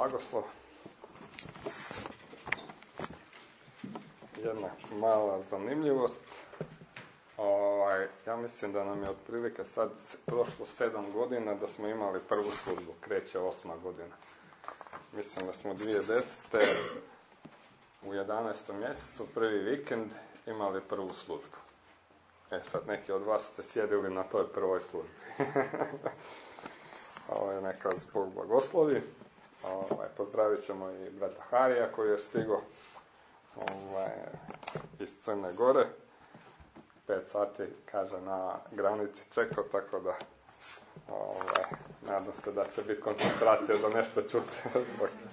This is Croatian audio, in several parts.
blagoslov. Jedna mala zanimljivost. Ja mislim da nam je otprilike sad prošlo 7 godina da smo imali prvu službu. Kreće 8. godina. Mislim da smo 2010. u 11. mjesecu, prvi vikend, imali prvu službu. Sad neki od vas ste sjedili na toj prvoj službi. Neka vas Bog blagoslovi. Pozdravit ćemo i brata Harija koji je stigao iz Crne Gore. 5 sati, kaže, na granici čekao, tako da nadam se da će biti koncentracija za nešto čuti.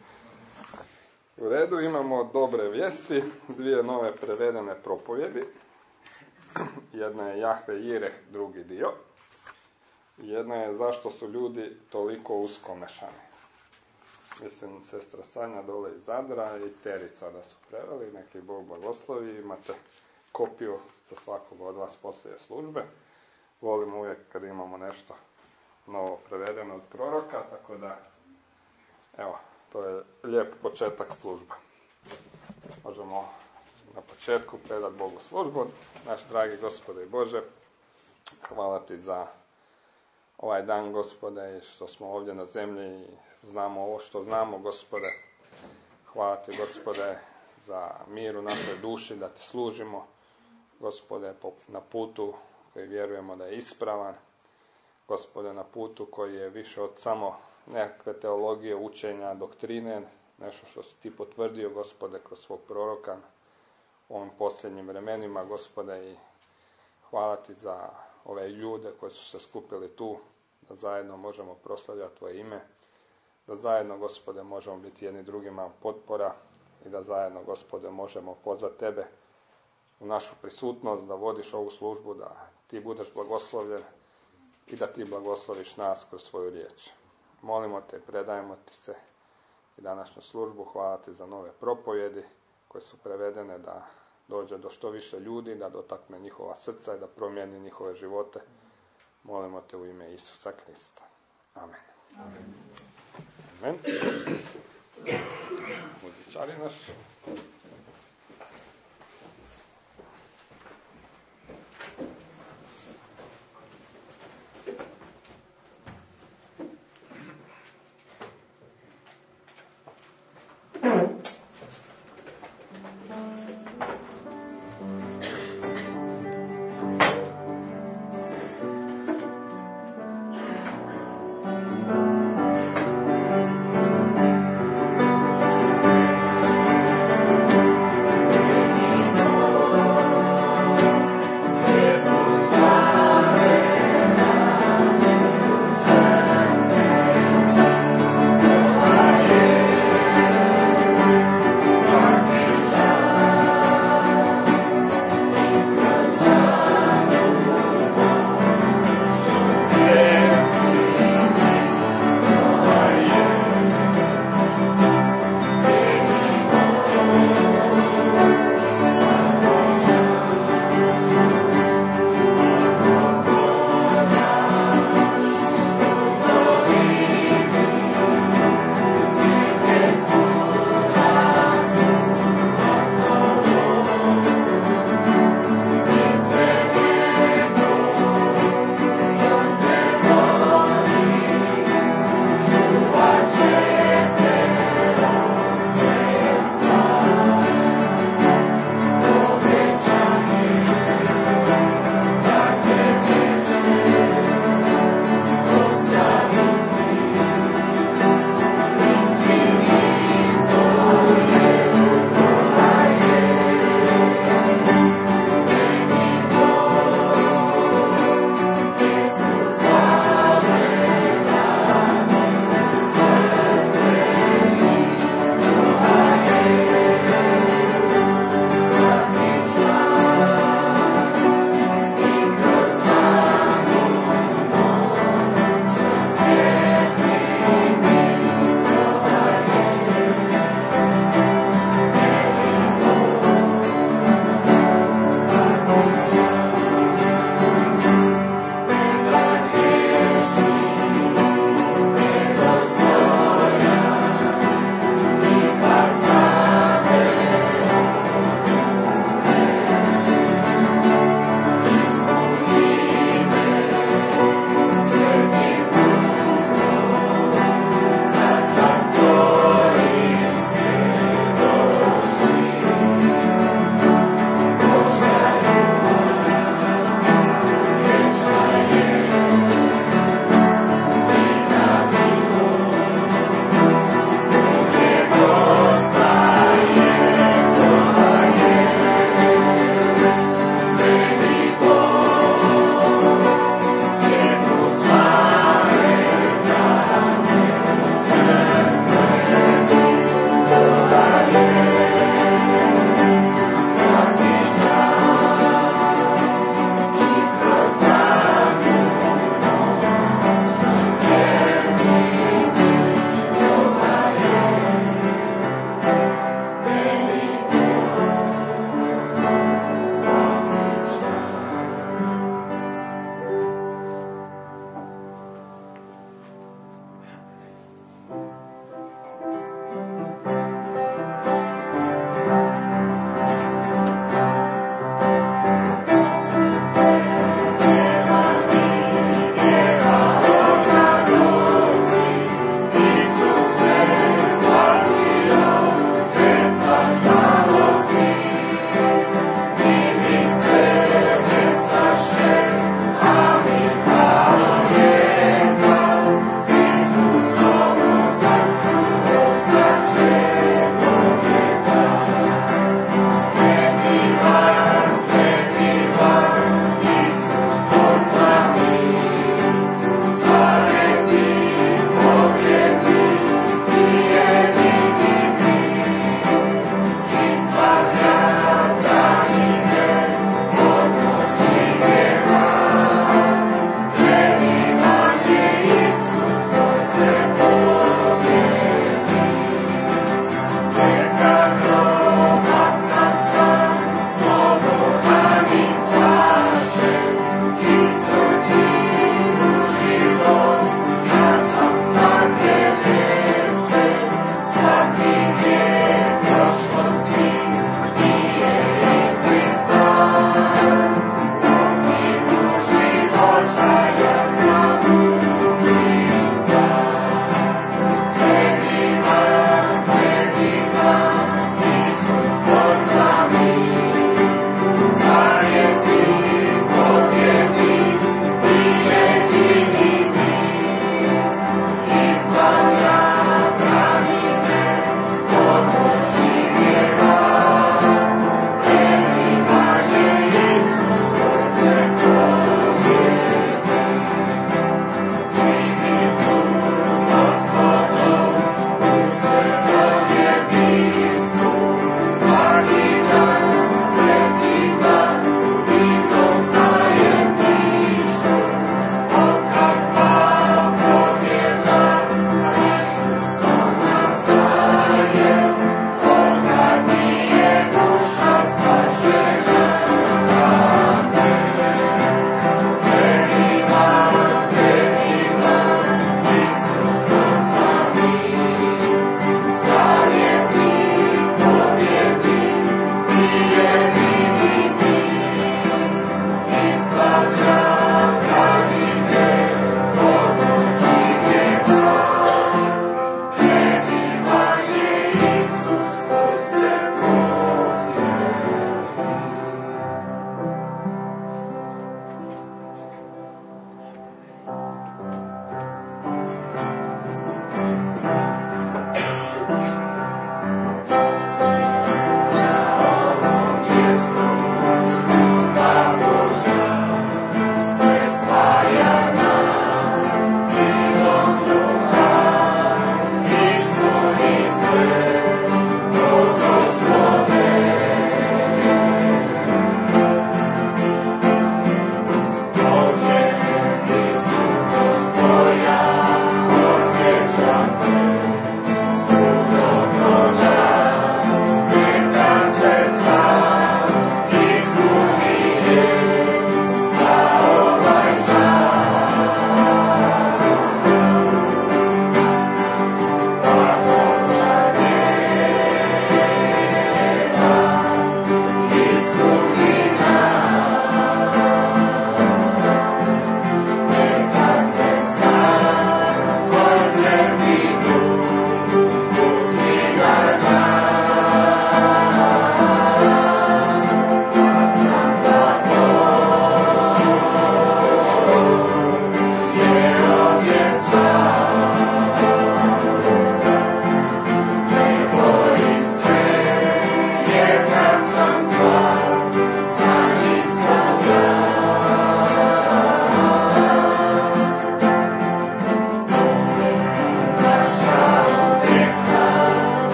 U redu, imamo dobre vijesti, 2 nove prevedene propovjedi. Jedna je Jahve Jireh, drugi dio. Jedna je zašto su ljudi toliko uskomešani. Mislim, sestra Sanja dole iz Zadra i Terica da su preveli, neki Bog blagoslovi. Imate kopiju za svakog od vas poslije službe. Volimo uvijek kad imamo nešto novo prevedeno od proroka, tako da, evo, to je lijep početak službe. Možemo na početku predati Bogu službu. Naš dragi Gospode i Bože, hvala Ti za ovaj dan, Gospode, i što smo ovdje na zemlji i znamo ovo što znamo, Gospode. Hvala Ti, Gospode, za mir u našoj duši, da Ti služimo, Gospode, na putu koji vjerujemo da je ispravan, Gospode, na putu koji je više od samo nekakve teologije, učenja, doktrine, nešto što si Ti potvrdio, Gospode, kroz svog proroka u ovim posljednjim vremenima, Gospode, i hvala Ti za ove ljude koji su se skupili tu, da zajedno možemo proslavljati Tvoje ime, da zajedno, Gospode, možemo biti jedni drugima potpora i da zajedno, Gospode, možemo pozvati Tebe u našu prisutnost, da vodiš ovu službu, da Ti budeš blagoslovljen i da Ti blagosloviš nas kroz svoju riječ. Molimo Te, predajemo Ti se i današnju službu. Hvala Ti za nove propovjedi koje su prevedene, da dođe do što više ljudi, da dotakne njihova srca i da promijeni njihove živote. Molimo Te u ime Isusa Krista. Amen. Amen. Amen. Muzičari naš.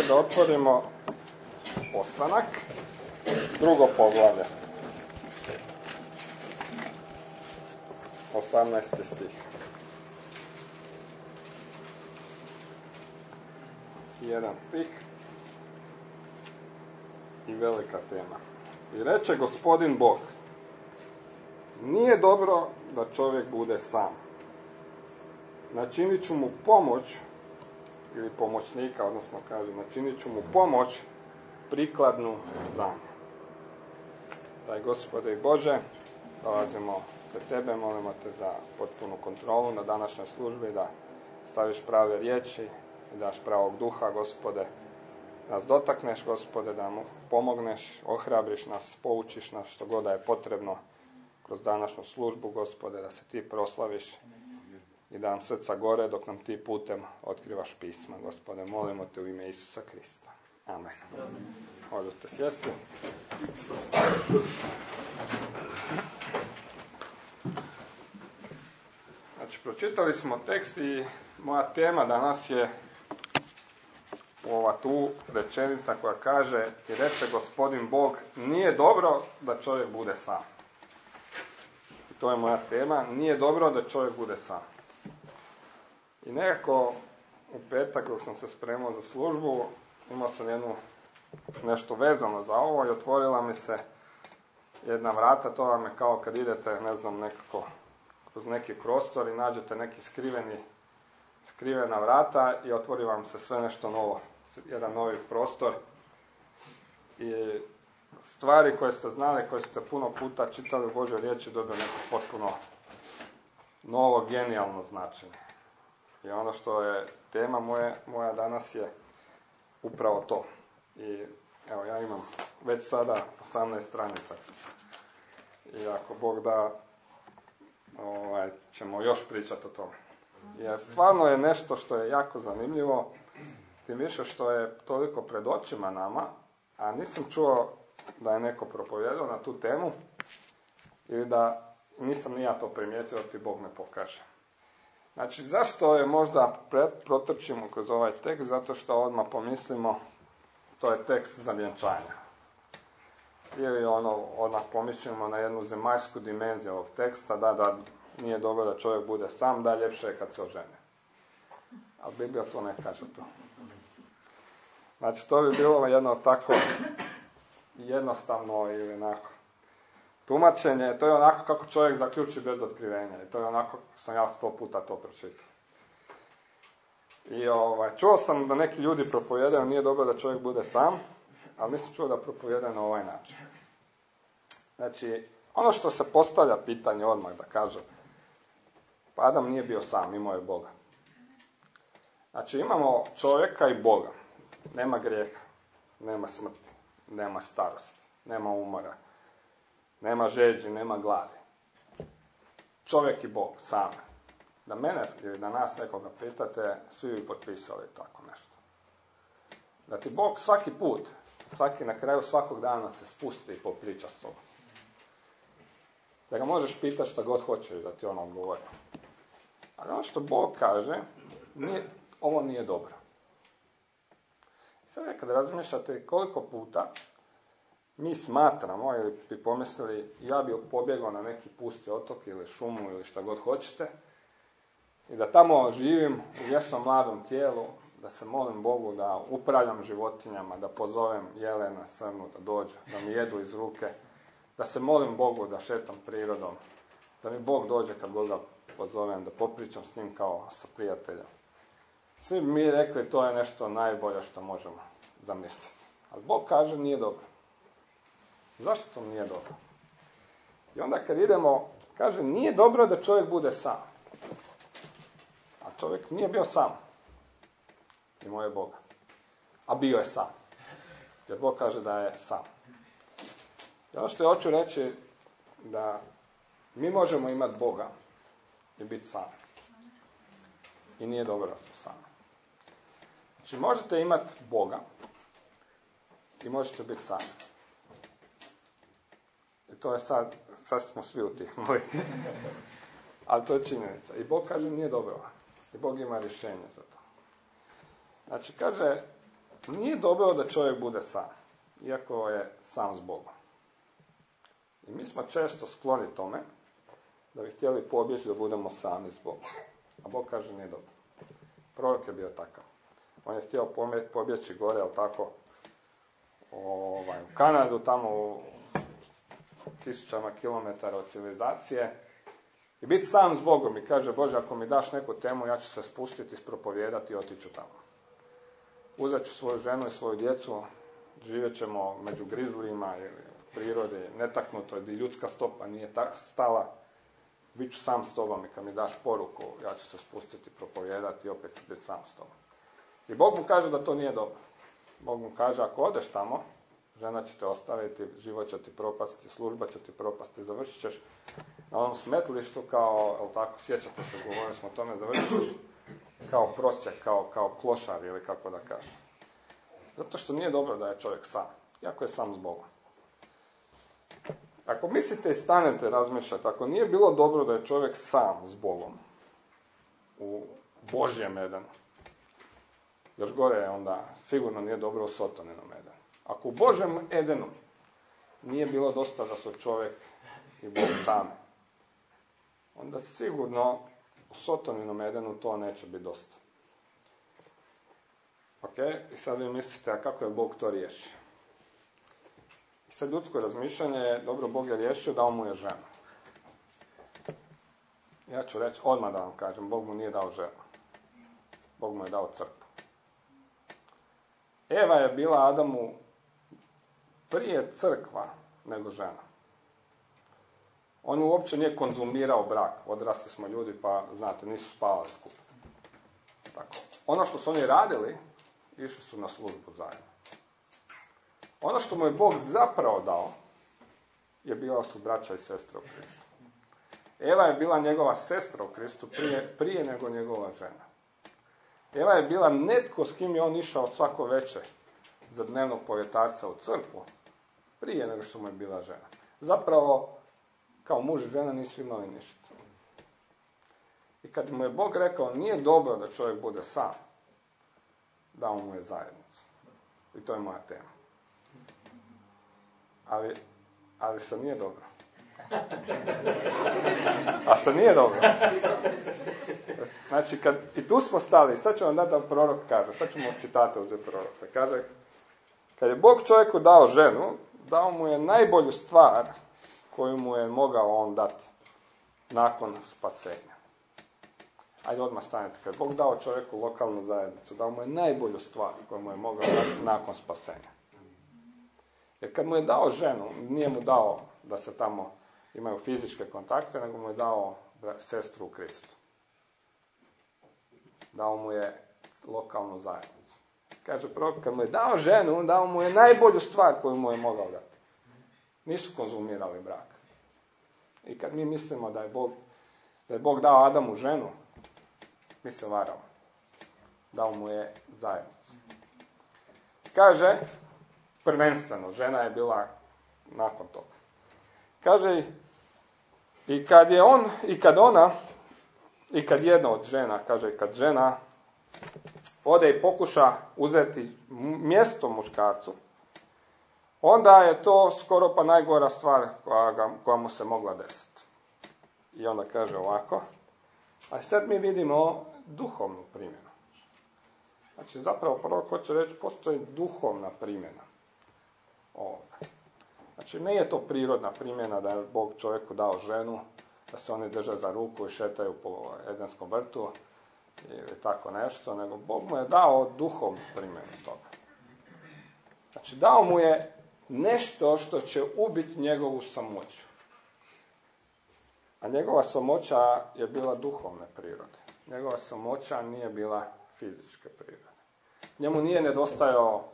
je da otvorimo Ostanak, 2. poglavlje, 18. stih. Jedan stih i velika tema. I reče Gospodin Bog, nije dobro da čovjek bude sam. Načinit ću mu pomoć, ili pomoćnika, odnosno kaže, načinit ću mu pomoć prikladnu za nju. Daj Gospode i Bože, dolazimo pred Tebe, molimo Te za potpunu kontrolu na današnjoj službi, da staviš prave riječi i daš pravog duha, Gospode, nas dotakneš, Gospode, da mu pomogneš, ohrabriš nas, poučiš nas što god da je potrebno kroz današnju službu, Gospode, da se Ti proslaviš i da nam srca gore dok nam Ti putem otkrivaš pisma, Gospode. Molimo Te u ime Isusa Krista. Amen. Možete sjesti. Znači, pročitali smo tekst i moja tema danas je ova tu rečenica koja kaže i reče Gospodin Bog, nije dobro da čovjek bude sam. I to je moja tema, nije dobro da čovjek bude sam. I nekako u petak dok sam se spremao za službu, imao sam nešto vezano za ovo i otvorila mi se jedna vrata, to vam je kao kad idete, ne znam, nekako kroz neki prostor i nađete neki skrivena vrata i otvori vam se sve nešto novo, jedan novi prostor. I stvari koje ste znali, koje ste puno puta čitali u Božoj riječi, dobiju neko potpuno novo, genijalno značenje. I ono što je tema moja danas je upravo to. I evo, ja imam već sada 18 stranica. I ako Bog da, ćemo još pričati o tome. Jer stvarno je nešto što je jako zanimljivo, tim više što je toliko pred očima nama, a nisam čuo da je neko propovijedao na tu temu, ili da nisam ni ja to primijetio da ti Bog ne pokaže. Znači, zašto je možda protrčimo kroz ovaj tekst? Zato što odmah pomislimo, to je tekst za vjenčanja. Ili odmah pomislimo na jednu zemaljsku dimenziju ovog teksta, da nije dobro da čovjek bude sam, da ljepše je kad se ožene. Ali Biblija to ne kaže to. Znači, to bi bilo jedno tako jednostavno ili onako tumačenje, to je onako kako čovjek zaključi bez otkrivenja. I to je onako sam ja 100 puta to pročitao. I čuo sam da neki ljudi propovijedaju nije dobro da čovjek bude sam, ali nisam čuo da propovijedaju na ovaj način. Znači, ono što se postavlja pitanje odmah da kažem, pa Adam nije bio sam, imao je Boga. Znači, imamo čovjeka i Boga. Nema grijeha, nema smrti, nema starosti, nema umora, nema žeđi, nema gladi. Čovjek i Bog, sami. Da mene ili da nas nekoga pitate, svi bi potpisali tako nešto. Da ti Bog svaki put, na kraju svakog dana se spusti i popriča s tobom. Da ga možeš pitati šta god hoćeš da ti on odgovori. Ali ono što Bog kaže, ovo nije dobro. Sad kad razmišljate koliko puta mi smatramo ili bi pomislili ja bi pobjegao na neki pusti otok ili šumu ili šta god hoćete i da tamo živim u vječno mladom tijelu, da se molim Bogu da upravljam životinjama, da pozovem jelena, srnu da dođu, da mi jedu iz ruke, da se molim Bogu da šetam prirodom, da mi Bog dođe kad god ga pozovem, da popričam s njim kao sa prijateljem. Svi bi mi rekli to je nešto najbolje što možemo zamisliti. Ali Bog kaže nije dobro. Zašto to nije dobro? I onda kad idemo, kaže nije dobro da čovjek bude sam. A čovjek nije bio sam. Imao je Boga. A bio je sam. Jer Bog kaže da je sam. I ono što hoću reći da mi možemo imati Boga i biti sami. I nije dobro da smo sami. Znači možete imati Boga i možete biti sami. I to je sad smo svi utihnuli. Ali to je činjenica. I Bog kaže nije dobro. I Bog ima rješenje za to. Znači kaže, nije dobro da čovjek bude sam, iako je sam s Bogom. I mi smo često skloni tome da bi htjeli pobjeći da budemo sami s Bogom. A Bog kaže nije dobro. Prorok je bio takav. On je htio pobjeći gore, ali tako, u Kanadu, tamo u tisućama kilometara od civilizacije, i biti sam s Bogom i kaže, Bože, ako mi daš neku temu, ja ću se spustiti, ispropovjedati i otiću tamo. Uzet ću svoju ženu i svoju djecu, živjet ćemo među grizlijima ili u prirodi, netaknuto, gdje ljudska stopa nije stala, bit ću sam s tobom i kad mi daš poruku, ja ću se spustiti, propovijedati i opet ću biti sam s tobom. I Bog mu kaže da to nije dobro. Bog mu kaže, ako odeš tamo, žena će te ostaviti, život će ti propasti, služba će ti propasti, završit ćeš na onom smetlištu kao, jel tako, sjećate se, govorili smo o tome, završit ćeš kao prosjak, kao klošar ili kako da kažem. Zato što nije dobro da je čovjek sam, iako je sam s Bogom. Ako mislite i stanete razmišljati, ako nije bilo dobro da je čovjek sam s Bogom, u Božjem Edenu, još gore je onda sigurno nije dobro u Sotoninom Edenu. Ako u Božjem Edenu nije bilo dosta da su čovjek i Bog sami, onda sigurno u Sotoninom Edenu to neće biti dosta. Ok? I sad vi mislite, a kako je Bog to riješio? I sad ljudsko razmišljanje je, dobro, Bog je riješio, dao mu je ženu. Ja ću reći, odmah da vam kažem, Bog mu nije dao ženu. Bog mu je dao crkvu. Eva je bila Adamu prije crkva nego žena. On uopće nije konzumirao brak. Odrasli smo ljudi, pa znate, nisu spavali skupa. Tako. Ono što su oni radili, išli su na službu zajedno. Ono što mu je Bog zapravo dao, je bila su braća i sestre u Kristu. Eva je bila njegova sestra u Kristu prije nego njegova žena. Eva je bila netko s kim je on išao svako večer za dnevnog povjetarca u crkvu, prije nego što mu je bila žena. Zapravo, kao muž i žena nisu imali ništa. I kad mu je Bog rekao, nije dobro da čovjek bude sam, dao mu je zajednicu. I to je moja tema. Ali što nije dobro. A što nije dobro? Znači, i tu smo stali, sad ću vam dati da prorok kaže, sad ćemo citate uzeti proroka. Kaže, kad je Bog čovjeku dao ženu, dao mu je najbolju stvar koju mu je mogao on dati nakon spasenja. Ajde odmah stanete. Kad je Bog dao čovjeku lokalnu zajednicu, dao mu je najbolju stvar koju mu je mogao dati nakon spasenja. Jer kad mu je dao ženu, nije mu dao da se tamo imaju fizičke kontakte, nego mu je dao sestru u Kristu. Dao mu je lokalnu zajednicu. Kaže prorok, kad mu je dao ženu, dao mu je najbolju stvar koju mu je mogao dati. Nisu konzumirali brak. I kad mi mislimo da je Bog dao Adamu ženu, mi se varamo. Dao mu je zajednicu. Kaže, prvenstveno, žena je bila nakon toga. Kaže, i kad jedna od žena, kaže, kad žena ode i pokuša uzeti mjesto muškarcu, onda je to skoro pa najgora stvar koja mu se mogla desiti. I onda kaže ovako, a sad mi vidimo duhovnu primjenu. Znači, zapravo prorok hoće reći, postoji duhovna primjena ovoga. Znači, nije to prirodna primjena da je Bog čovjeku dao ženu, da se oni drže za ruku i šetaju po Edenskom vrtu ili tako nešto, nego Bog mu je dao duhovnu primjenu toga. Znači, dao mu je nešto što će ubiti njegovu samoću. A njegova samoća je bila duhovne prirode. Njegova samoća nije bila fizičke prirode. Njemu nije nedostajao,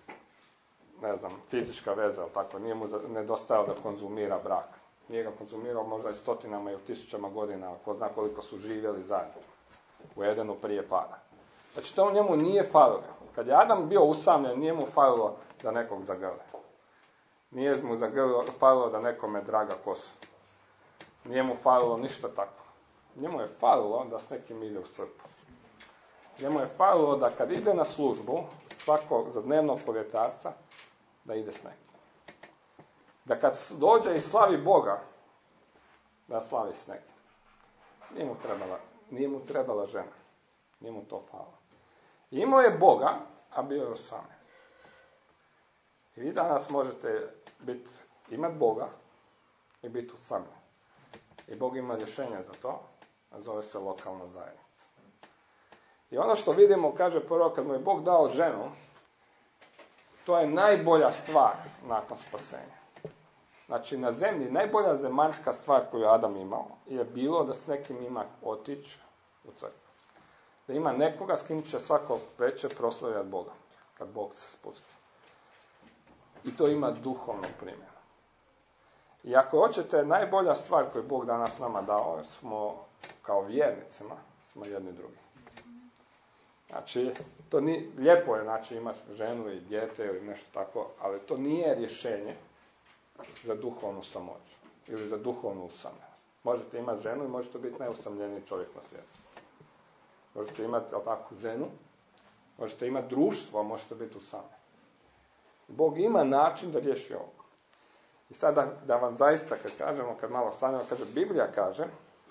fizička veza, ali tako, nije mu nedostajao da konzumira brak. Nije ga konzumirao možda i stotinama ili tisućama godina, ko zna koliko su živjeli zajedno u Edenu prije pada. Znači, to njemu nije falilo. Kad je Adam bio usamljen, nije mu falilo da nekog zagrli. Nije mu falilo da nekome draga kosa. Nije mu falilo ništa tako. Njemu je falilo da s nekim ide u crkvu. Njemu je falilo da kad ide na službu, svakog za dnevnog povjetarca da ide s nekim. Da kad dođe i slavi Boga, da slavi s nekim. Nije mu trebala žena. Nije mu to falilo. Imao je Boga, a bio je sam. I vi danas možete imati Boga i biti usamljen. I Bog ima rješenje za to, a zove se lokalna zajednica. I ono što vidimo, kaže prvo, kad mu je Bog dao ženu, to je najbolja stvar nakon spasenja. Znači, na zemlji najbolja zemaljska stvar koju Adam imao je bilo da s nekim ima otići u crkvu. Da ima nekoga s kim će svako večer proslavljati Boga, kad Bog se spusti. I to ima duhovnu primjenu. I ako hoćete, najbolja stvar koju Bog danas nama dao, smo kao vjernicima, smo jedni drugi. Znači, to lijepo je, znači, imati ženu i dijete ili nešto tako, ali to nije rješenje za duhovnu samoću ili za duhovnu usamljenost. Možete imati ženu i možete biti najusamljeniji čovjek na svijetu. Možete imati takvu ženu, možete imati društvo, a možete biti usamljeni. Bog ima način da riješi ovo. I sada da vam zaista, kad malo stanemo, kaže, Biblija kaže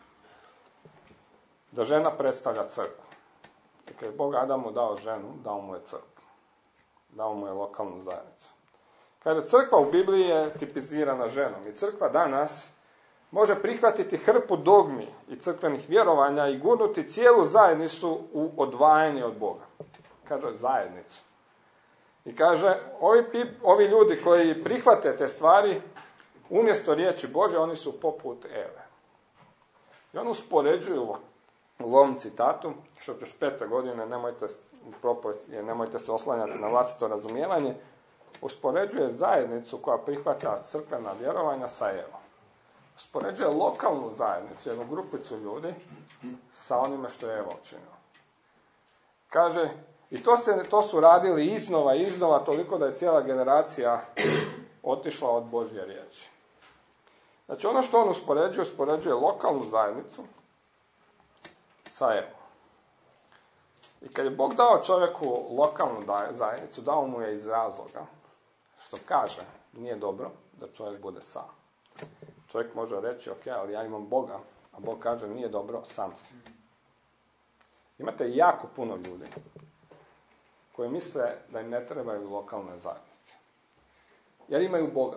da žena predstavlja crkvu. I kad je Bog Adamu dao ženu, dao mu je crkvu. Dao mu je lokalnu zajednicu. Kaže, crkva u Bibliji je tipizirana ženom. I crkva danas može prihvatiti hrpu dogmi i crkvenih vjerovanja i gurnuti cijelu zajednicu u odvajanje od Boga. Kaže, zajednicu. I kaže, ovi ljudi koji prihvate te stvari, umjesto riječi Bože, oni su poput Eve. I on uspoređuju u ovom citatu, 65. godine, nemojte se oslanjati na vlastito razumijevanje, uspoređuje zajednicu koja prihvata crkvena vjerovanja sa Evom. Uspoređuje lokalnu zajednicu, jednu grupicu ljudi, sa onime što je Eva učinila. Kaže, i to su radili iznova, toliko da je cijela generacija otišla od Božje riječi. Znači, ono što on uspoređuje lokalnu zajednicu sa Evom. I kad je Bog dao čovjeku lokalnu zajednicu, dao mu je iz razloga, što kaže, nije dobro da čovjek bude sam. Čovjek može reći, ok, ali ja imam Boga, a Bog kaže, nije dobro, sam si. Imate jako puno ljudi koji misle da im ne trebaju lokalne zajednice. Jer imaju Boga.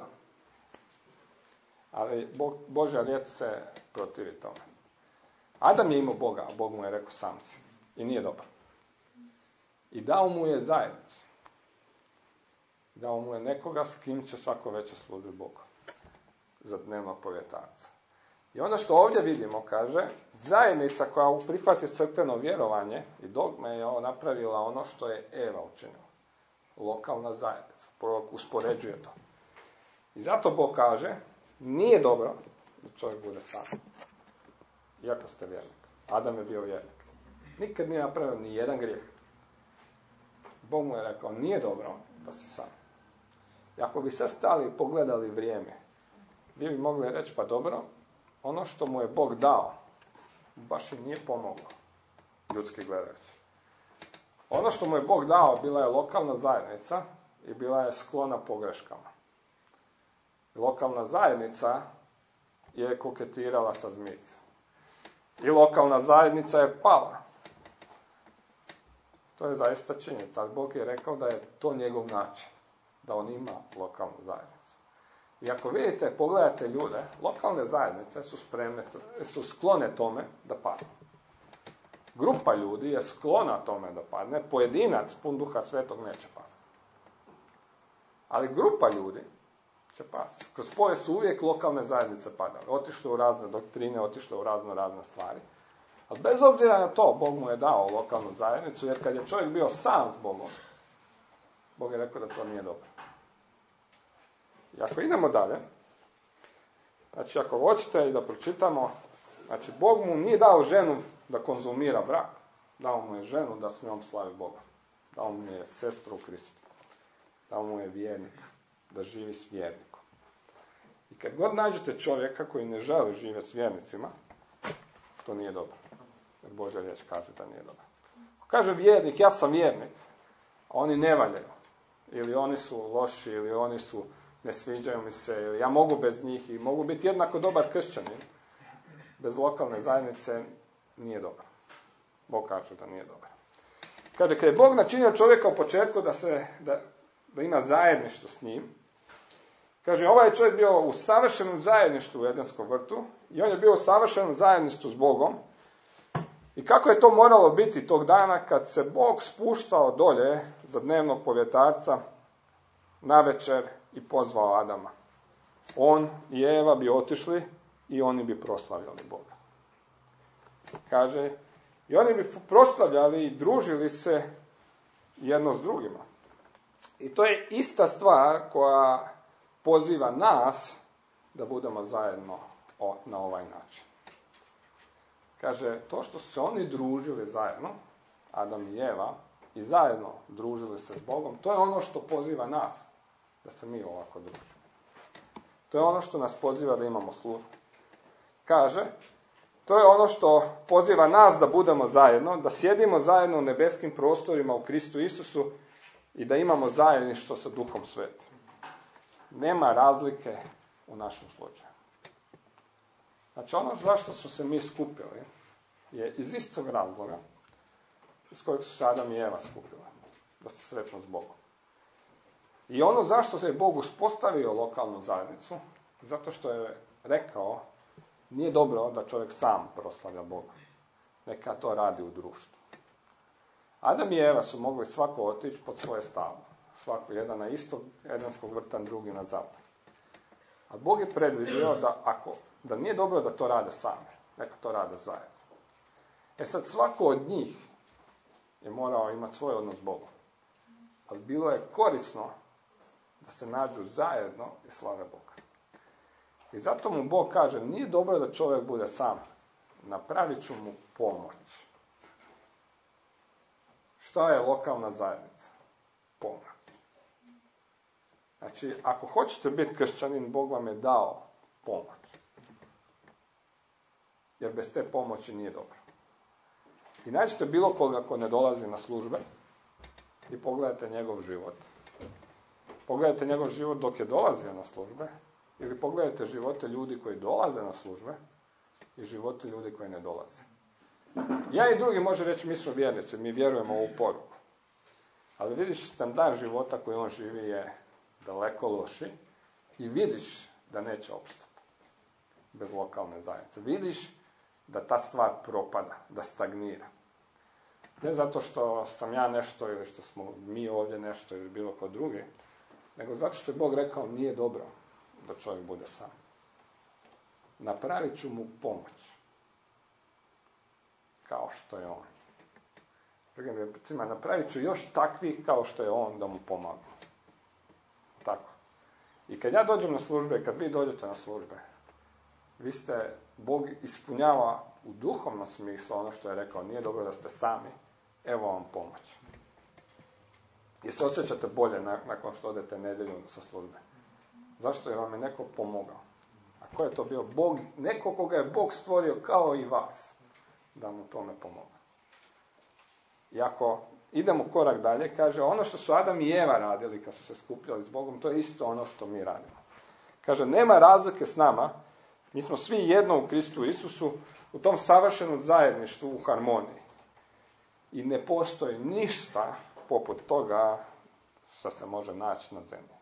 Ali Božja riječ se protivi tome. Adam je imao Boga, a Bog mu je rekao sam si. I nije dobro. I dao mu je zajednicu. Dao mu je nekoga s kim će svako večer služiti Bogu. Za dnevnog povjetarca. I onda što ovdje vidimo, kaže, zajednica koja prihvati crkveno vjerovanje i dogme je napravila ono što je Eva učinila. Lokalna zajednica. Prvo uspoređuje to. I zato Bog kaže, nije dobro da čovjek bude sam. Iako ste vjernik. Adam je bio vjernik. Nikad nije napravio ni jedan grijeh. Bog mu je rekao, nije dobro da si sam. I ako bi sad stali i pogledali vrijeme, vi bi mogli reći, pa dobro, ono što mu je Bog dao, baš im nije pomoglo, ljudski gledajući. Ono što mu je Bog dao, bila je lokalna zajednica i bila je sklona pogreškama. Lokalna zajednica je koketirala sa zmijicom. I lokalna zajednica je pala. To je zaista činjenica. Bog je rekao da je to njegov način. Da on ima lokalnu zajednicu. I ako vidite, pogledate ljude, lokalne zajednice su sklone tome da padnu. Grupa ljudi je sklona tome da padne. Pojedinac pun Duha Svetog neće pasti. Ali grupa ljudi će pasti. Kroz povijest su uvijek lokalne zajednice padale. Otišle u razne doktrine, otišle u razne stvari. Ali bez obzira na to, Bog mu je dao lokalnu zajednicu, jer kad je čovjek bio sam s Bogom, Bog je rekao da to nije dobro. I ako idemo dalje, znači ako hoćete i da pročitamo, znači Bog mu nije dao ženu da konzumira brak, dao mu je ženu da s njom slavi Boga. Dao mu je sestru u Kristu. Dao mu je vjernik, da živi s vjernikom. I kad god nađete čovjeka koji ne želi živjeti s vjernicima, to nije dobro. Jer Božja riječ kaže da nije dobro. Ako kaže vjernik, ja sam vjernik, a oni ne valjaju, ili oni su loši, ili oni su, ne sviđaju mi se, ili ja mogu bez njih i mogu biti jednako dobar kršćanin, bez lokalne zajednice nije dobar. Bog kaže da nije dobar. Kaže, kad je Bog načinio čovjeka u početku da ima zajedništvo s njim, kaže, ovaj je čovjek bio u savršenom zajedništvu u Edenskom vrtu i on je bio u savršenom zajedništvu s Bogom. I kako je to moralo biti tog dana kad se Bog spuštao dolje za dnevnog povjetarca navečer i pozvao Adama. On i Eva bi otišli i oni bi proslavljali Boga. Kaže, i oni bi proslavljali i družili se jedno s drugima. I to je ista stvar koja poziva nas da budemo zajedno na ovaj način. Kaže, to što su se oni družili zajedno, Adam i Eva, i zajedno družili se s Bogom, to je ono što poziva nas da se mi ovako družimo. To je ono što nas poziva da imamo službu. Kaže, to je ono što poziva nas da budemo zajedno, da sjedimo zajedno u nebeskim prostorima u Kristu Isusu i da imamo zajedništvo sa Duhom Svetim. Nema razlike u našem slučaju. Znači, ono zašto su se mi skupili je iz istog razloga iz kojeg su se Adam i Eva skupili, da se sretnu s Bogom. I ono zašto se je Bog uspostavio lokalnu zajednicu, zato što je rekao, nije dobro da čovjek sam proslavlja Boga. Neka to radi u društvu. Adam i Eva su mogli svako otići pod svoje stablo. Svako jedan na istog Edenskog vrta, drugi na zapad. A Bog je predvidio da nije dobro da to rade sami. Neka to rade zajedno. Sad svako od njih je morao imati svoj odnos s Bogom. Ali bilo je korisno da se nađu zajedno i slave Boga. I zato mu Bog kaže, nije dobro da čovjek bude sam. Napravit ću mu pomoć. Šta je lokalna zajednica? Pomoć. Znači, ako hoćete biti kršćanin, Bog vam je dao pomoć. Jer bez te pomoći nije dobro. I nađete bilo koga ko ne dolazi na službe i pogledajte njegov život. Pogledajte njegov život dok je dolazio na službe ili pogledajte živote ljudi koji dolaze na službe i živote ljudi koji ne dolaze. Ja i drugi može reći, mi smo vjernici, mi vjerujemo u ovu poruku. Ali vidiš, standard života koji on živi je daleko loši i vidiš da neće opstati bez lokalne zajednice. Vidiš da ta stvar propada, da stagnira. Ne zato što sam ja nešto ili što smo mi ovdje nešto ili bilo ko drugi, nego zato što je Bog rekao nije dobro da čovjek bude sam. Napravit ću mu pomoć. Kao što je on. Drugim rečima, napravit ću još takvih kao što je on da mu pomagu. Tako. I kad ja dođem na službe, kad vi dođete na službe, Bog ispunjava u duhovnom smislu ono što je rekao, nije dobro da ste sami, evo vam pomoć. I se osjećate bolje nakon što odete nedjeljom sa službe. Zašto? Jer vam je neko pomogao. A ko je to bio? Bog, neko koga je Bog stvorio kao i vas, da mu tome pomoga. I ako idemo korak dalje, kaže, ono što su Adam i Eva radili kad su se skupljali s Bogom, to je isto ono što mi radimo. Kaže, nema razlike s nama, mi smo svi jedno u Kristu Isusu, u tom savršenom zajedništvu u harmoniji. I ne postoji ništa poput toga što se može naći na zemlji.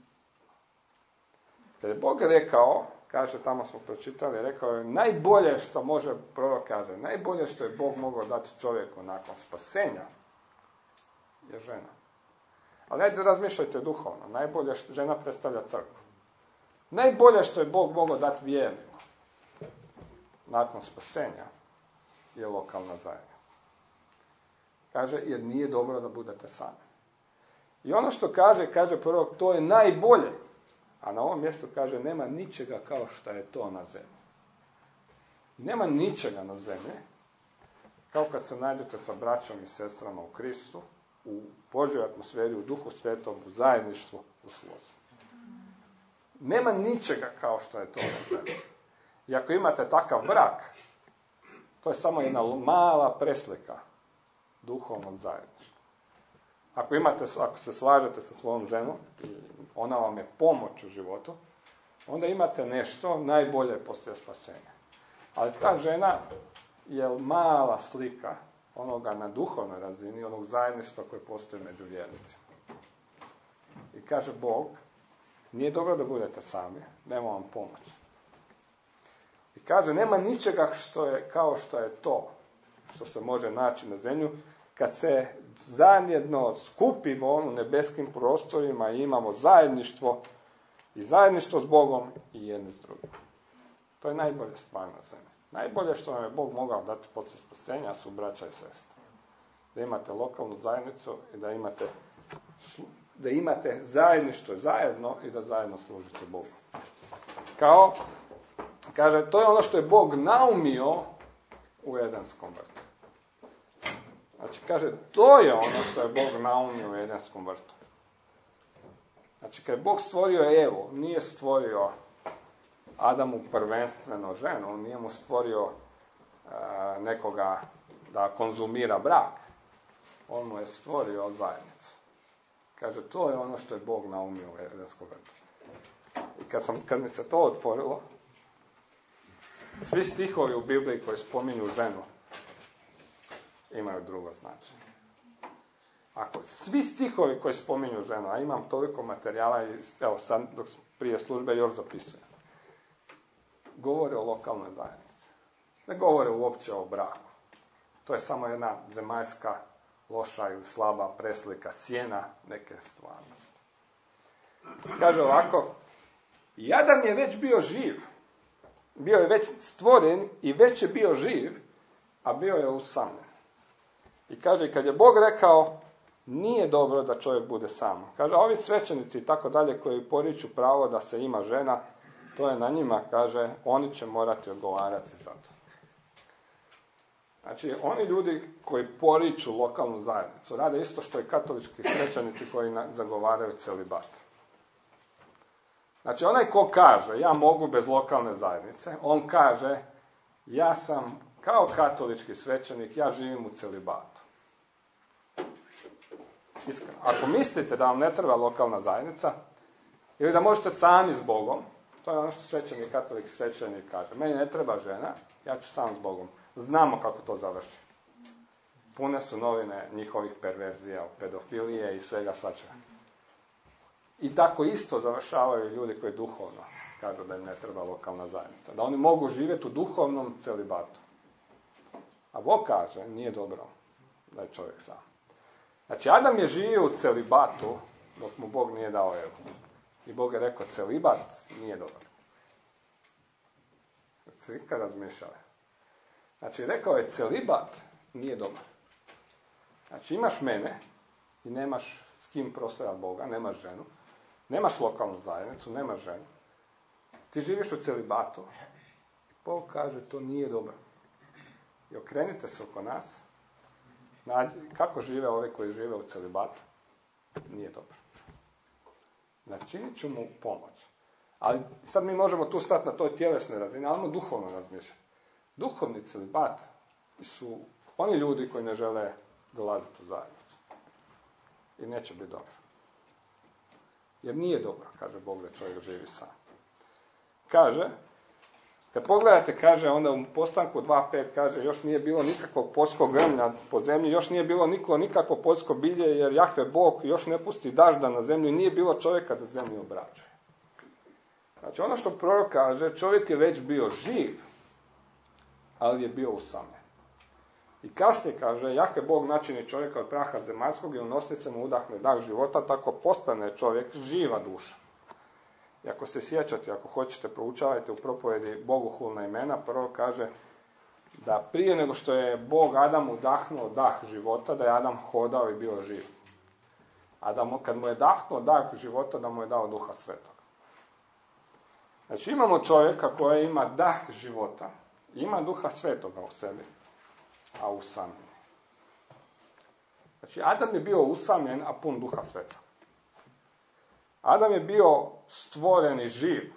Kad je Bog rekao, kaže, tamo smo pročitali, rekao je, najbolje što može, prorok kaže, najbolje što je Bog mogao dati čovjeku nakon spasenja je žena. Ali ajde razmišljajte duhovno, najbolje što žena predstavlja crkvu. Najbolje što je Bog mogao dati vjerniku nakon spasenja je lokalna zajednica. Kaže, jer nije dobro da budete sami. I ono što kaže prorok, to je najbolje. A na ovom mjestu kaže, nema ničega kao što je to na zemlji. Nema ničega na zemlji, kao kad se nađete sa braćom i sestrama u Kristu, u Božoj atmosferi, u Duhu Svetom, u zajedništvu, u slozi. Nema ničega kao što je to na zemlji. I ako imate takav brak, to je samo jedna mala preslika duhovnog zajedništva. Ako se slažete sa svojom ženom i ona vam je pomoć u životu, onda imate nešto najbolje poslije spasenja. Ali ta žena je mala slika onoga na duhovnoj razini, onog zajedništva koje postoji među vjernicima. I kaže Bog, nije dobro da budete sami, nema vam pomoć. I kaže, nema ničega što je kao što je to, što se može naći na zemlju, kad se zajedno skupimo u nebeskim prostorima i imamo zajedništvo i zajedništvo s Bogom i jedni s drugim. To je najbolja stvar na zemlji. Najbolje što nam je Bog mogao dati poslije spasenja su braća i sestre. Da imate lokalnu zajednicu i da imate zajedništvo zajedno i da zajedno služite Bogu. Kaže, to je ono što je Bog naumio u Edenskom vrtu. Znači, kaže, to je ono što je Bog naumio u Edenskom vrtu. Znači, kad je Bog stvorio Evu, nije stvorio Adamu prvenstveno ženu, on nije mu stvorio nekoga da konzumira brak. On mu je stvorio zajednicu. Kaže, to je ono što je Bog naumio u Edenskom vrtu. I kad mi se to otvorilo, svi stihovi u Bibliji koji spominju ženu imaju drugo značenje. Ako svi stihovi koji spominju ženu, a imam toliko materijala i evo sad dok prije službe još zapisujem, govore o lokalnoj zajednici. Ne govore uopće o braku. To je samo jedna zemaljska, loša ili slaba preslika, sjena neke stvarnosti. Kaže ovako, i Adam je već bio živ. Bio je već stvoren i već je bio živ, a bio je usamljen. I kaže, kad je Bog rekao, nije dobro da čovjek bude sam. Kaže, ovi svećenici i tako dalje koji poriču pravo da se ima žena, to je na njima, kaže, oni će morati odgovarati za to. Znači, oni ljudi koji poriču lokalnu zajednicu, rade isto što i katolički svećenici koji zagovaraju celibat. Znači, onaj ko kaže, ja mogu bez lokalne zajednice, on kaže, ja sam kao katolički svećenik, ja živim u celibatu. Iskreno. Ako mislite da vam ne treba lokalna zajednica, ili da možete sami s Bogom, to je ono što svećenik, katolik svećenik kaže, meni ne treba žena, ja ću sam s Bogom. Znamo kako to završi. Pune su novine njihovih perverzija, pedofilije i svega svačega. I tako isto završavaju ljudi koji duhovno kažu da im ne treba lokalna zajednica. Da oni mogu živjeti u duhovnom celibatu. A Bog kaže, nije dobro da je čovjek sam. Znači, Adam je živio u celibatu dok mu Bog nije dao Evu. I Bog je rekao, celibat nije dobar. Ste ikad razmišljali? Znači, rekao je, celibat nije dobar. Znači, imaš mene i nemaš s kim proslavljati Boga, nemaš ženu, nemaš lokalnu zajednicu, nemaš ženu. Ti živiš u celibatu. Bog kaže, to nije dobro. I okrenite se oko nas. Kako žive ovi koji žive u celibatu? Nije dobro. Načinit ću mu pomoć. Ali sad mi možemo tu stati na toj tjelesnoj razini, ali duhovno razmišljati. Duhovni celibat su oni ljudi koji ne žele dolaziti u zajednicu. I neće biti dobro. Jer nije dobro, kaže Bog, da čovjek živi sam. Kaže, kad pogledate, kaže, onda u Postanku 2.5 kaže, još nije bilo nikakvog poljskog grmlja po zemlji, još nije bilo nikakvo poljsko bilje, jer Jahve Bog još ne pusti dažda na zemlju i nije bilo čovjeka da zemlju obrađuje. Znači, ono što prorok kaže, čovjek je već bio živ, ali je bio usamljen. I kasnije kaže, Jahve Bog načini čovjeka od praha zemaljskog i u nosnice mu udahne dah života, tako postane čovjek živa duša. I ako se sjećate, ako hoćete, proučavajte u propovjedi bogohulna imena, prvo kaže da prije nego što je Bog Adamu udahnuo dah života, da je Adam hodao i bio živ. A kad mu je dahnuo dah života, da mu je dao Duha Svetog. Znači imamo čovjeka koji ima dah života, ima Duha Svetoga u sebi, a usamljen. Znači Adam je bio usamljen, a pun Duha Svetog. Adam je bio stvoren i živ,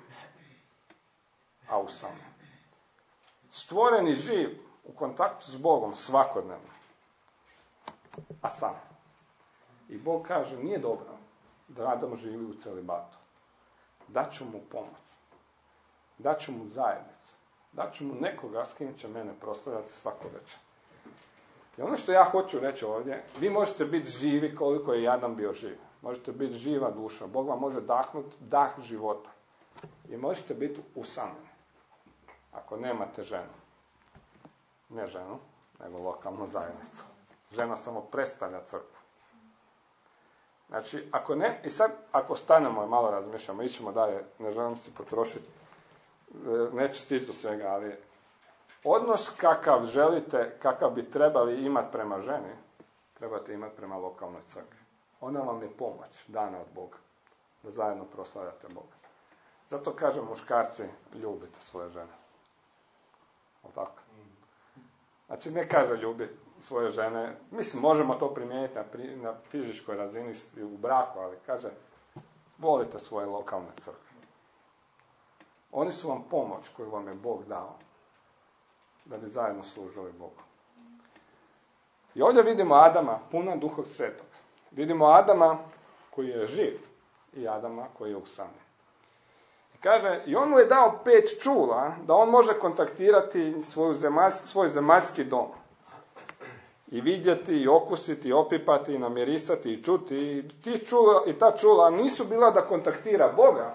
a usamljen. Stvoren i živ u kontaktu s Bogom svakodnevno, a sam. I Bog kaže, nije dobro da Adam živi u celibatu. Daću mu pomoć. Daću mu zajednicu. Daću mu nekoga s kim će mene proslavljati svako večer. I ono što ja hoću reći ovdje, vi možete biti živi koliko je Adam bio živ. Možete biti živa duša. Bog vam može dahnuti dah života. I možete biti usamljeni. Ako nemate ženu. Ne ženu, nego lokalnu zajednicu. Žena samo predstavlja crkvu. Znači, ako ne, i sad, ako stanemo i malo razmišljamo, ićemo dalje, ne želim si potrošiti, neću stići do svega, ali odnos kakav želite, kakav bi trebali imati prema ženi, trebate imati prema lokalnoj crkvi. Ona vam je pomoć dana od Boga, da zajedno proslavljate Boga. Zato kažem muškarci, ljubite svoje žene. O tako? Znači, ne kaže ljubiti svoje žene, mislim, možemo to primijeniti na fizičkoj razini u braku, ali kaže, volite svoje lokalne crkve. Oni su vam pomoć koju vam je Bog dao, da bi zajedno služili Bogu. I ovdje vidimo Adama, puna Duha Svetog. Vidimo Adama koji je živ i Adama koji je usamljen. I kaže, i on mu je dao 5 čula da on može kontaktirati svoj zemaljski dom. I vidjeti, i okusiti, i opipati, i namirisati, i čuti. I ta čula nisu bila da kontaktira Boga.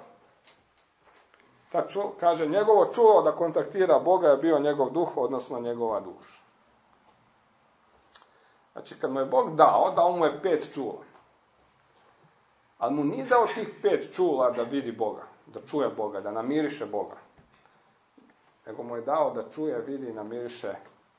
Kaže, njegovo čulo da kontaktira Boga je bio njegov duh, odnosno njegova duša. Znači, kad mu je Bog dao mu je 5 čula. Ali mu nije dao tih 5 čula da vidi Boga, da čuje Boga, da namiriše Boga. Nego mu je dao da čuje, vidi i namiriše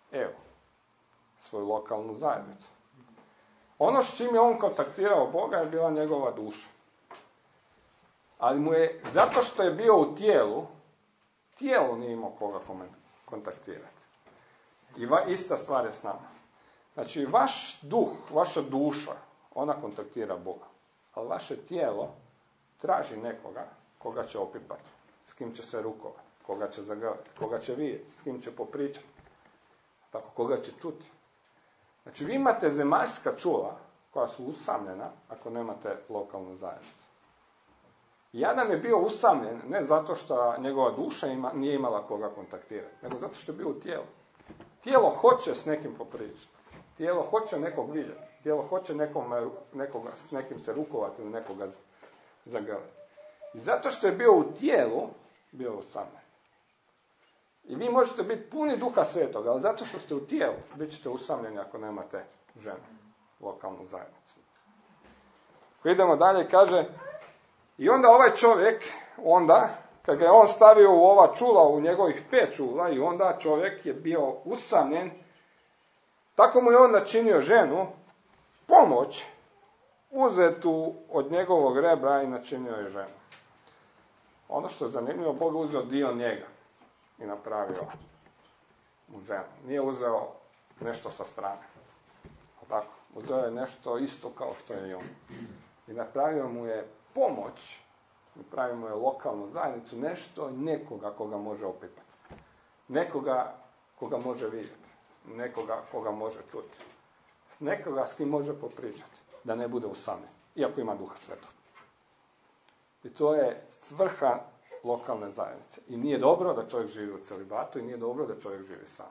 svoju lokalnu zajednicu. Ono s čim je on kontaktirao Boga je bila njegova duša. Ali mu je, zato što je bio u tijelo nije imao koga kontaktirati. I ista stvar je s nama. Znači, vaš duh, vaša duša, ona kontaktira Boga. Ali vaše tijelo traži nekoga koga će opipati, s kim će se rukovati, koga će zagrliti, koga će vidjeti, s kim će popričati, tako koga će čuti. Znači, vi imate zemaljska čula koja su usamljena ako nemate lokalnu zajednicu. I Adam je bio usamljen ne zato što njegova duša nije imala koga kontaktirati, nego zato što je bio u tijelu. Tijelo hoće s nekim popričati. Tijelo hoće nekog vidjeti. Tijelo hoće nekoga, s nekim se rukovati ili nekoga zagrliti. I zato što je bio u tijelu, bio usamljen. I vi možete biti puni Duha Svetoga, ali zato što ste u tijelu, bit ćete usamljeni ako nemate ženu, lokalnu zajednicu. Idemo dalje, kaže, i onda ovaj čovjek, kad ga je on stavio u ova čula, u njegovih 5 čula, i onda čovjek je bio usamljen, tako mu je on načinio ženu, pomoć, uzetu od njegovog rebra i načinio je ženu. Ono što je zanimljivo, Bog je uzeo dio njega i napravio mu ženu. Nije uzeo nešto sa strane. Tako, uzeo je nešto isto kao što je i on. I napravio mu je pomoć, napravio mu je lokalnu zajednicu, nešto nekoga koga može opipati. Nekoga koga može vidjeti. Nekoga koga može čuti. Nekoga s kim može popričati. Da ne bude usamljen. Iako ima Duha Svetog. I to je svrha lokalne zajednice. I nije dobro da čovjek živi u celibatu i nije dobro da čovjek živi sam.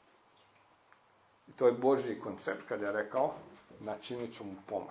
I to je Božji koncept kad je rekao načinit ću mu pomoć.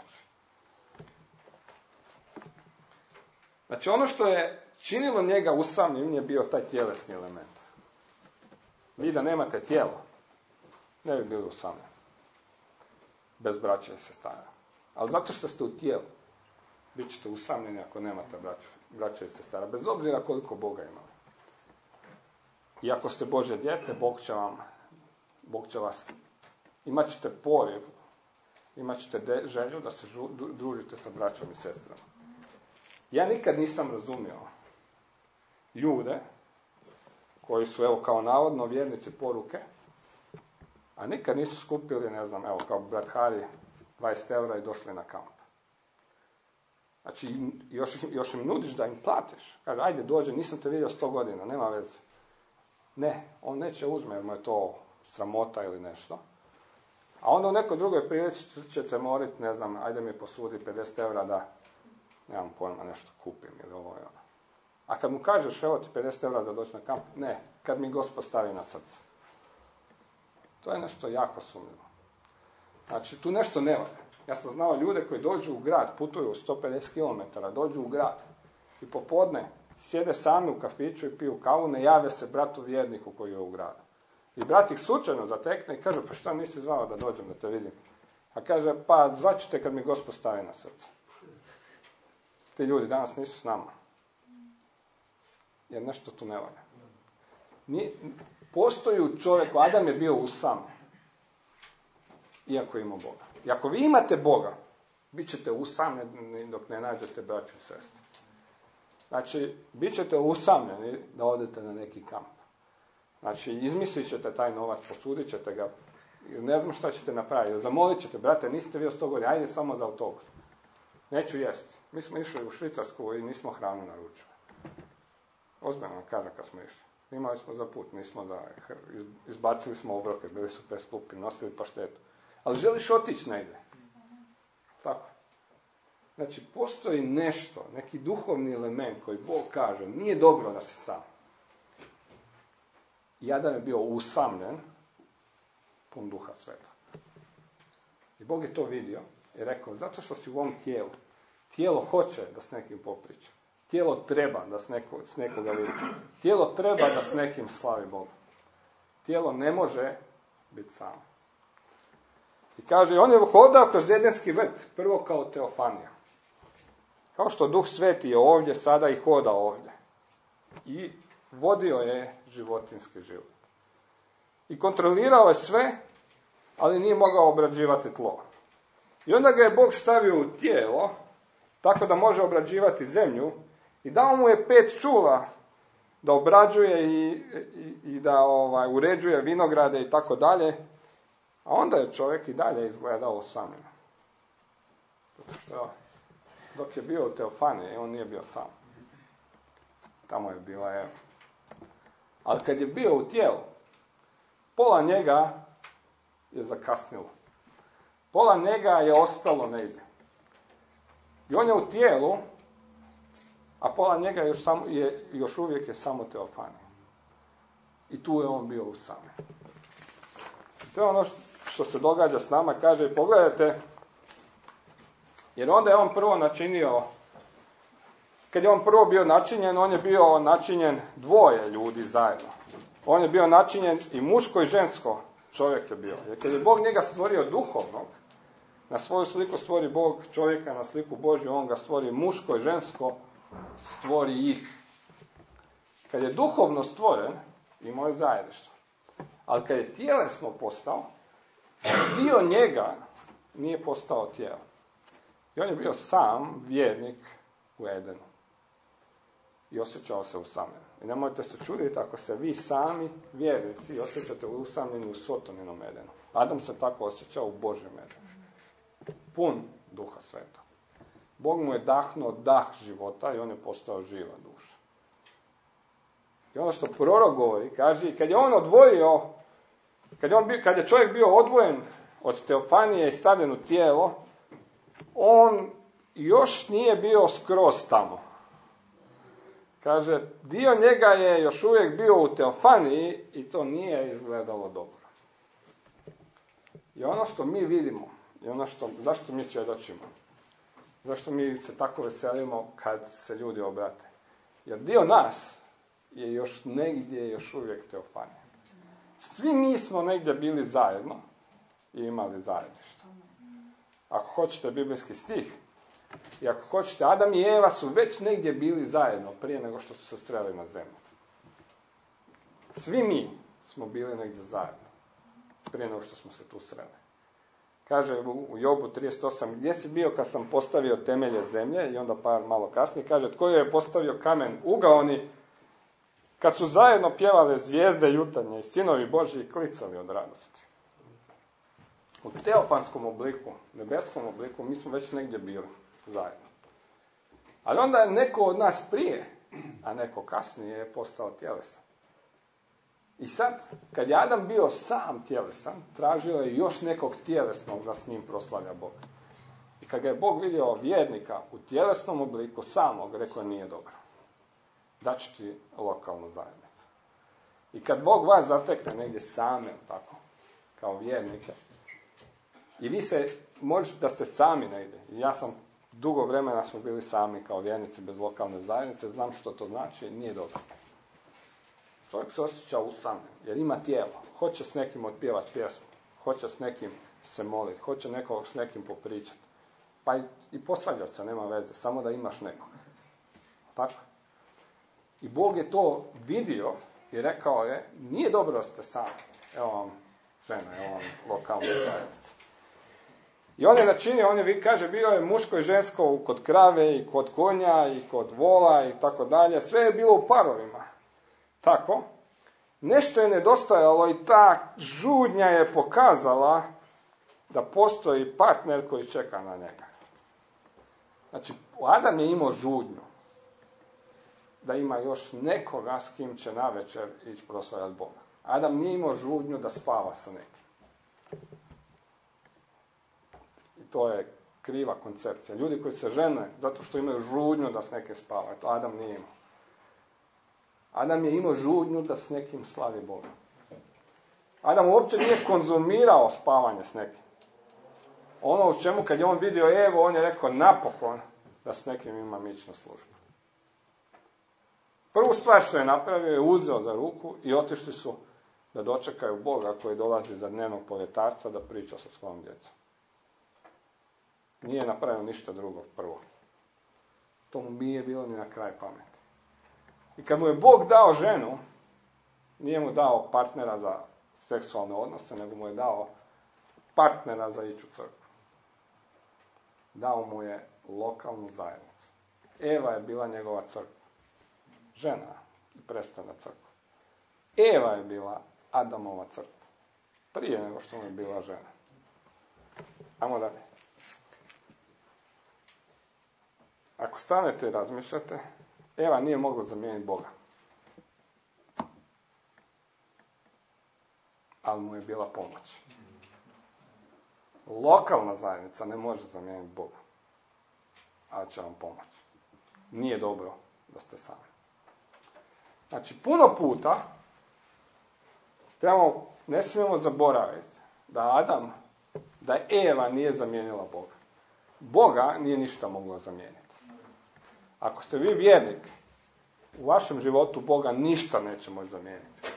Znači ono što je činilo njega usamljenim je bio taj tjelesni element. Vi da nemate tijelo, ne bi bili usamljeni. Bez braće i sestara. Ali zato što ste u tijelu, bit ćete usamljeni ako nemate braće i sestara. Bez obzira koliko Boga imali. I ako ste Božje dijete, Bog će vas, imat ćete poriv, imat ćete želju da se družite sa braćom i sestrama. Ja nikad nisam razumio ljude koji su, evo, kao navodno vjernici poruke, a nikad nisu skupili, ne znam, evo, kao brat Hari, 20 € i došli na kamp. Znači, još im nudiš da im platiš. Kaže, ajde, dođe, nisam te vidio 100 godina, nema veze. Ne, on neće uzme, jer mu je to sramota ili nešto. A onda u nekoj drugoj prilici ćete morati, ne znam, ajde mi posudi 50 eura da, nemam pojma, nešto kupim ili ovo je ono. A kad mu kažeš, evo ti 50 eura da doći na kamp, ne, kad mi Gospod stavi na srce. To je nešto jako sumnjivo. Znači, tu nešto ne valja. Ja sam znao ljude koji dođu u grad, putuju 150 km, dođu u grad i popodne sjede sami u kafiću i piju kavu, ne jave se bratu vjerniku koji je u gradu. I brat ih slučajno zatekne i kaže, pa šta nisi zvao da dođem da te vidim? A kaže, pa zvaću te kad mi Gospod stavi na srce. Ti ljudi danas nisu s nama. Jer nešto tu ne valja. Postoji u čovjeku, Adam je bio usamljen. Iako ima Boga. I ako vi imate Boga, bit ćete usamljeni dok ne nađete braću i sestre. Znači, bit ćete usamljeni da odete na neki kamp. Znači, izmislit ćete taj novac, posudit ćete ga, ne znam šta ćete napraviti. Zamolit ćete, brate, niste vi od 100 godina, ajde samo za autobus. Neću jesti. Mi smo išli u Švicarsku i nismo hranu naručili. Ozbiljno vam kažem kad smo išli. Imali smo za put, izbacili smo obroke, bili su preskupi, nosili paštetu. Ali želiš otići negdje. Tako. Znači, postoji nešto, neki duhovni element koji Bog kaže, nije dobro da si sam. I Adam je bio usamljen, pun Duha Svetog. I Bog je to vidio i rekao, zato što si u ovom tijelu. Tijelo hoće da s nekim popriča. Tijelo treba da s nekoga vidi. Tijelo treba da s nekim slavi Boga. Tijelo ne može biti samo. I kaže, on je hodao kroz Edenski vrt, prvo kao teofanija. Kao što Duh Sveti je ovdje, sada i hoda ovdje. I vodio je životinski život. I kontrolirao je sve, ali nije mogao obrađivati tlo. I onda ga je Bog stavio u tijelo, tako da može obrađivati zemlju, i dao mu je 5 čula da obrađuje i da uređuje vinograde i tako dalje. A onda je čovjek i dalje izgledao usamljen. Zato što dok je bio u teofaniji, on nije bio sam. Tamo je bila Eva. Ali kad je bio u tijelu, pola njega je zakasnilo. Pola njega je ostalo negdje. I on je u tijelu, a pola njega još uvijek je samo teofanija. I tu je on bio usamljen. To je ono što se događa s nama, kaže, pogledajte, jer onda je on prvo načinio, kad je on prvo bio načinjen, on je bio načinjen dvoje ljudi zajedno. On je bio načinjen i muško i žensko čovjek je bio. Jer kad je Bog njega stvorio duhovnog, na svoju sliku stvori Bog čovjeka, na sliku Božju, on ga stvori muško i žensko, stvori ih. Kad je duhovno stvoren, imao je zajedništvo. Ali kad je tjelesno postao, dio njega nije postao tijelo. I on je bio sam vjernik u Edenu. I osjećao se usamljen. I nemojte se čuditi ako se vi sami vjernici osjećate usamljeni u Sotoninom Edenu. Adam se tako osjećao u Božjem Edenu. Pun Duha Svetog. Bog mu je dahnuo dah života i on je postao živa duša. I ono što prorok govori, kaže, kad je on odvojio, kad je čovjek bio odvojen od teofanije i stavljen u tijelo, on još nije bio skroz tamo. Kaže, dio njega je još uvijek bio u teofaniji i to nije izgledalo dobro. I ono što mi vidimo, i ono zašto mi svjedočimo, zašto mi se tako veselimo kad se ljudi obrate. Jer dio nas je još negdje još uvijek teofanija. Svi mi smo negdje bili zajedno i imali zajedništvo. Ako hoćete biblijski stih, i ako hoćete, Adam i Eva su već negdje bili zajedno prije nego što su se sreli na zemlju. Svi mi smo bili negdje zajedno prije nego što smo se tu sreli. Kaže u Jobu 38, gdje si bio kad sam postavio temelje zemlje, i onda malo kasnije kaže, tko je postavio kamen ugaoni, kad su zajedno pjevale zvijezde jutarnje i sinovi Božji klicali od radosti. U teofanskom obliku, nebeskom obliku, mi smo već negdje bili zajedno. Ali onda je neko od nas prije, a neko kasnije je postao tjelesa. I sad, kad je Adam bio sam tjelesan, tražio je još nekog tjelesnog da s njim proslavlja Boga. I kad ga je Bog vidio vjernika u tjelesnom obliku samog, rekao je nije dobro. Daću ti lokalnu zajednicu. I kad Bog vas zatekne negdje same, tako, kao vjernike, i vi se, možete da ste sami negdje, i ja sam dugo vremena smo bili sami kao vjernici bez lokalne zajednice, znam što to znači, nije dobro. Čovjek se osjeća usamljen, jer ima tijelo, hoće s nekim otpjevati pjesmu, hoće s nekim se moliti, hoće nekog s nekim popričati. Pa i posvađati se, nema veze, samo da imaš nekoga. Tako? I Bog je to vidio i rekao je, nije dobro da ste sami. Evo vam žena, evo vam lokalna zajednica. I on je načinio, kaže, bio je muško i žensko kod krave i kod konja i kod vola i tako dalje. Sve je bilo u parovima. Tako. Nešto je nedostajalo i ta žudnja je pokazala da postoji partner koji čeka na njega. Znači, Adam je imao žudnju da ima još nekoga s kim će navečer ići proslavljati Boga. Adam nije imao žudnju da spava sa nekim. I to je kriva koncepcija. Ljudi koji se žene zato što imaju žudnju da s nekim spavaju, to Adam nije imao. Adam je imao žudnju da s nekim slavi Boga. Adam uopće nije konzumirao spavanje s nekim. Ono u čemu kad je on vidio Evu, on je rekao napokon da s nekim ima ići na službu. Prvu stvar što je napravio je uzeo za ruku i otišli su da dočekaju Boga koji dolazi za dnevnog povjetarstva da priča sa svojom djecom. Nije napravio ništa drugo prvo. To mu nije bilo ni na kraj pameti. I kad mu je Bog dao ženu, nije mu dao partnera za seksualne odnose, nego mu je dao partnera za ići u crkvu. Dao mu je lokalnu zajednicu. Eva je bila njegova crkva. Žena i predstavna crkva. Eva je bila Adamova crkva. Prije nego što mu je bila žena. Ajmo dalje. Ako stanete i razmišljate, Eva nije mogla zamijeniti Boga. Ali mu je bila pomoć. Lokalna zajednica ne može zamijeniti Boga. Ali će vam pomoći. Nije dobro da ste sami. Znači, puno puta ne smijemo zaboraviti da Eva nije zamijenila Boga. Boga nije ništa mogla zamijeniti. Ako ste vi vjernik, u vašem životu Boga ništa neće moći zamijeniti.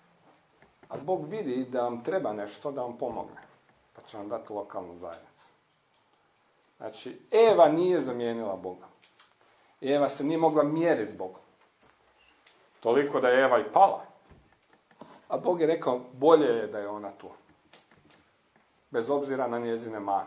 A Bog vidi da vam treba nešto da vam pomogne. Pa će vam dati lokalnu zajednicu. Znači, Eva nije zamijenila Boga. Eva se nije mogla mjeriti s Bogom. Toliko da je Eva i pala. A Bog je rekao, bolje je da je ona tu. Bez obzira na njezine mane.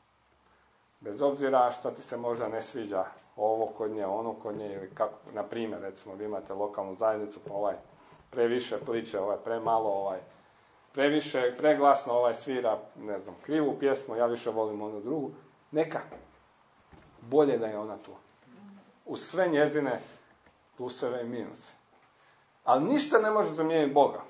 Bez obzira što ti se možda ne sviđa ovo kod nje, ono kod nje, ili kako, na primjer, recimo, vi imate lokalnu zajednicu, pa previše pliče, premalo, previše, preglasno, svira, ne znam, krivu pjesmu, ja više volim onu drugu. Neka. Bolje da je ona tu. Uz sve njezine pluseve i minuse. Ali ništa ne može zamijeniti Boga.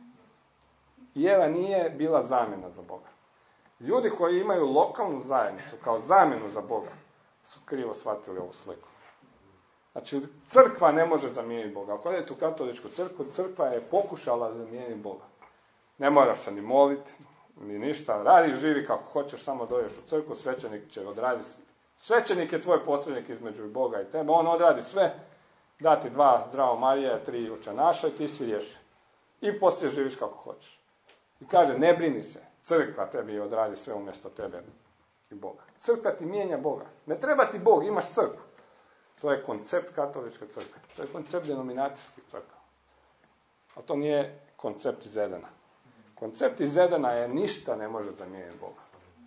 I Eva nije bila zamjena za Boga. Ljudi koji imaju lokalnu zajednicu kao zamjenu za Boga su krivo shvatili ovu sliku. Znači, crkva ne može zamijeniti Boga. Ako odete u katoličku crkvu, crkva je pokušala zamijeniti Boga. Ne moraš se ni moliti, ni ništa. Radi, živi kako hoćeš, samo dođeš u crkvu, svećenik će odraditi. Svećenik je tvoj posrednik između Boga i tebe. On odradi sve, dati 2 zdravo Marije, 3 oče naša i ti si riješen. I poslije živiš kako hoćeš. I kaže, ne brini se, crkva tebi odradi sve umjesto tebe i Boga. Crkva ti mijenja Boga. Ne treba ti Bog, imaš crkvu. To je koncept katoličke crkve. To je koncept denominacijskih crkva. A to nije koncept iz Edena. Koncept iz Edena je ništa ne može zamijeniti Boga.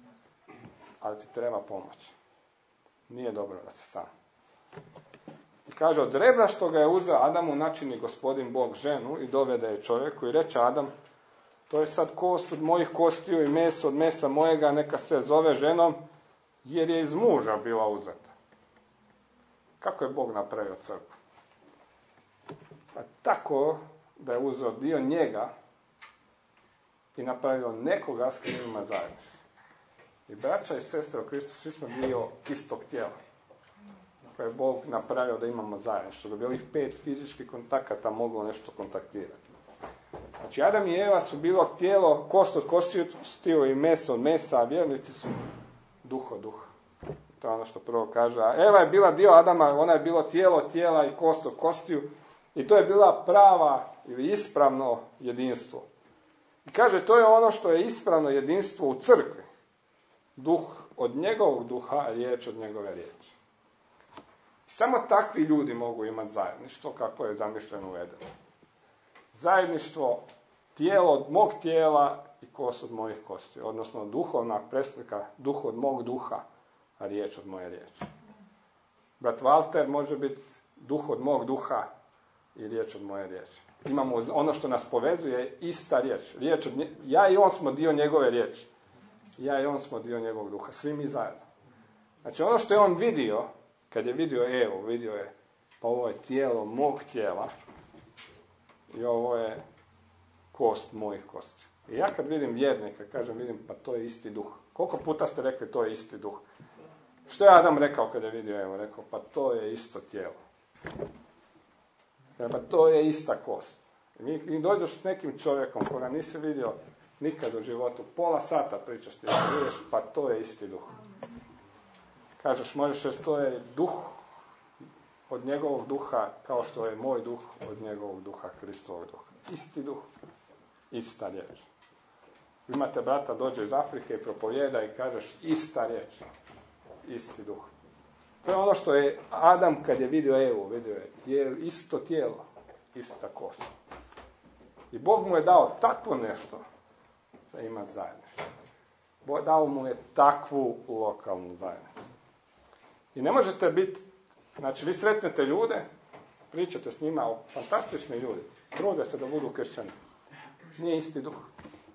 Ali ti treba pomoć. Nije dobro da se sam. I kaže, od rebra što ga je uzeo Adamu načini gospodin Bog ženu i dovede je čovjeku i reče Adam, to je sad kost od mojih kostiju i meso od mesa mojega, neka se zove ženom, jer je iz muža bila uzeta. Kako je Bog napravio crkvu? Pa tako da je uzeo dio njega i napravio nekoga s kim ima zajedništvo. I braća i sestre u Kristu, svi smo dio istog tijela koje je Bog napravio da imamo zajedništvo, da bi ovih 5 fizičkih kontakata moglo nešto kontaktirati. Znači, Adam i Eva su bilo tijelo, kost od kostiju i meso od mesa, a vjernici su duh od duha. To je ono što prvo kaže. A Eva je bila dio Adama, ona je bilo tijelo tijela i kost od kostiju. I to je bila prava ili ispravno jedinstvo. I kaže, to je ono što je ispravno jedinstvo u crkvi. Duh od njegovog duha, riječ od njegove riječi. Samo takvi ljudi mogu imati zajedništvo, kako je zamišljeno u Edenu. Zajedništvo, tijelo od mog tijela i kost od mojih kosti. Odnosno, duhovna preslika, duh od mog duha, a riječ od moje riječi. Brat Walter može biti duh od mog duha i riječ od moje riječi. Imamo ono što nas povezuje, ista riječ. Ja i on smo dio njegove riječi. Ja i on smo dio njegovog duha. Svi mi zajedno. Znači, ono što je on vidio, kad je vidio Evu, vidio je, pa ovo je tijelo mog tijela i ovo je kost mojih kosti. I ja kad vidim vjernika, kažem, vidim, pa to je isti duh. Koliko puta ste rekli, to je isti duh? Što je Adam rekao kad je vidio Evu? Rekao, pa to je isto tijelo. Pa to je ista kost. I dođeš s nekim čovjekom koga nisi vidio nikad u životu, pola sata pričaš ti, vidiš, pa to je isti duh. Kažeš, možeš reći, to je duh od njegovog duha, kao što je moj duh od njegovog duha, Kristovog duha. Isti duh, ista riječ. Imate brata, dođe iz Afrike i propovjeda i kažeš, ista riječ, isti duh. To je ono što je Adam kad je vidio Evu, vidio je isto tijelo, ista kost. I Bog mu je dao takvo nešto da ima zajedništvo. Dao mu je takvu lokalnu zajednicu. I ne možete biti, znači vi sretnete ljude, pričate s njima o fantastični ljudi, trude se da budu kršćani. Nije isti duh.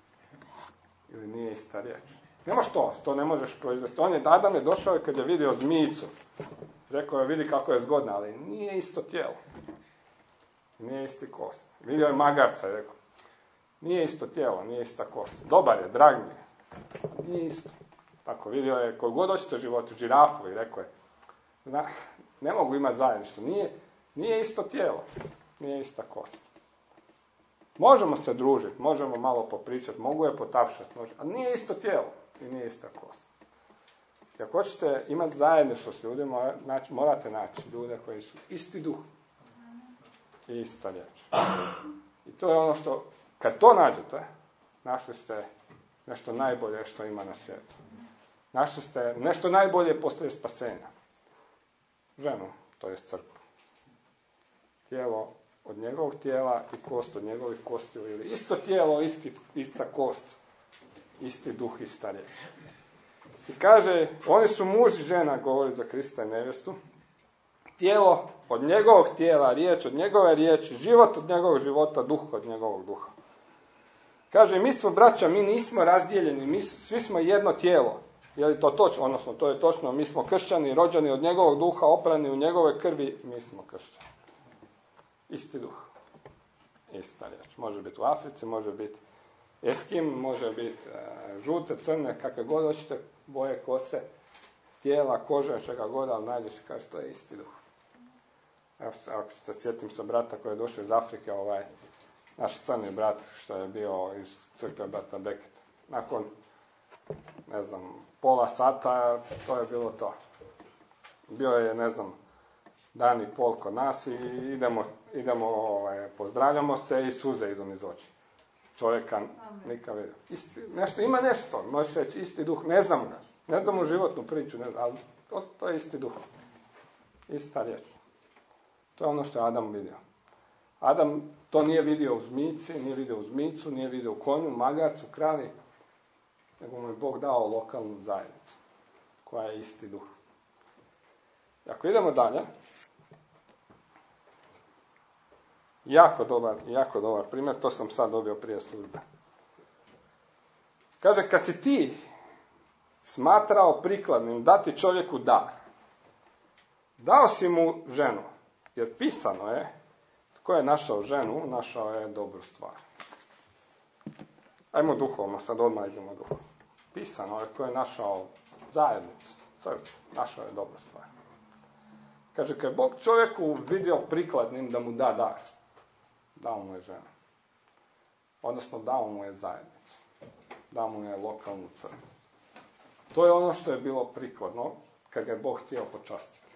Ili nije ista riječ. Nemaš to ne možeš proizvesti. Adam je došao i kad je vidio zmijicu, rekao je, vidi kako je zgodna, ali nije isto tijelo. Nije isti kost. Vidio je magarca i rekao, nije isto tijelo, nije ista kost. Dobar je, drag mi je. Nije isto. Tako, vidio je, koji god hoćete životu, žirafu i rekao je, ne mogu imati zajedništvo. Nije isto tijelo, nije ista kost. Možemo se družiti, možemo malo popričati, mogu je potapšati, ali nije isto tijelo i nije ista kost. I ako hoćete imati zajedništvo s ljudima, morate naći ljude koji su isti duh i ista riječ. I to je ono što, kad to nađete, našli ste nešto najbolje što ima na svijetu. Našli ste nešto najbolje poslije spasenja. Ženu, to je crkvu. Tijelo od njegovog tijela i kost od njegovih kostiju. Ili isto tijelo, ista kost, isti duh, ista riječ. I kaže, oni su muž i žena, govori za Krista i nevjestu. Tijelo od njegovog tijela, riječ od njegove riječi, život od njegovog života, duh od njegovog duha. Kaže, mi smo braća, mi nismo razdijeljeni, svi smo jedno tijelo. Je li to točno? Odnosno, to je točno, mi smo kršćani, rođeni od njegovog duha, oprani u njegove krvi, mi smo kršćani. Isti duh. Ista riječ. Može biti u Africi, može biti eskim, može biti žute, crne, kakve god hoćete, boje kose, tijela, kože, čega god, ali nađeš i kaže, to je isti duh. Evo, ako se sjetim se brata koji je došao iz Afrike, naš crni brat što je bio iz crkve brata Beckett. Nakon, pola sata, to je bilo to. Bio je, dan i pol kod nas i idemo pozdravljamo se i suze idu iz oči. Čovjeka nikad vidio. Ima nešto, možeš reći, isti duh, ne znam u životnu priču, ali to je isti duh. Ista riječ. To je ono što je Adam vidio. Adam to nije vidio u zmijici, nije vidio u zmijicu, nije vidio u konju, magarcu, kravi, nego mu je Bog dao lokalnu zajednicu, koja je isti duh. I ako idemo dalje, jako dobar primjer, to sam sad dobio prije službe. Kaže, kad si ti smatrao prikladnim dati čovjeku dar, dao si mu ženu, jer pisano je, Ko je našao ženu, našao je dobru stvar. Ajmo duhovno, sad odmah idemo duhovno. Pisano je ko je našao zajednicu, crkvu, našao je dobru stvar. Kaže, kad je Bog čovjeku vidio prikladnim da mu da dar, dao mu je ženu. Odnosno, dao mu je zajednicu. Dao mu je lokalnu crkvu. To je ono što je bilo prikladno kad ga je Bog htio počastiti.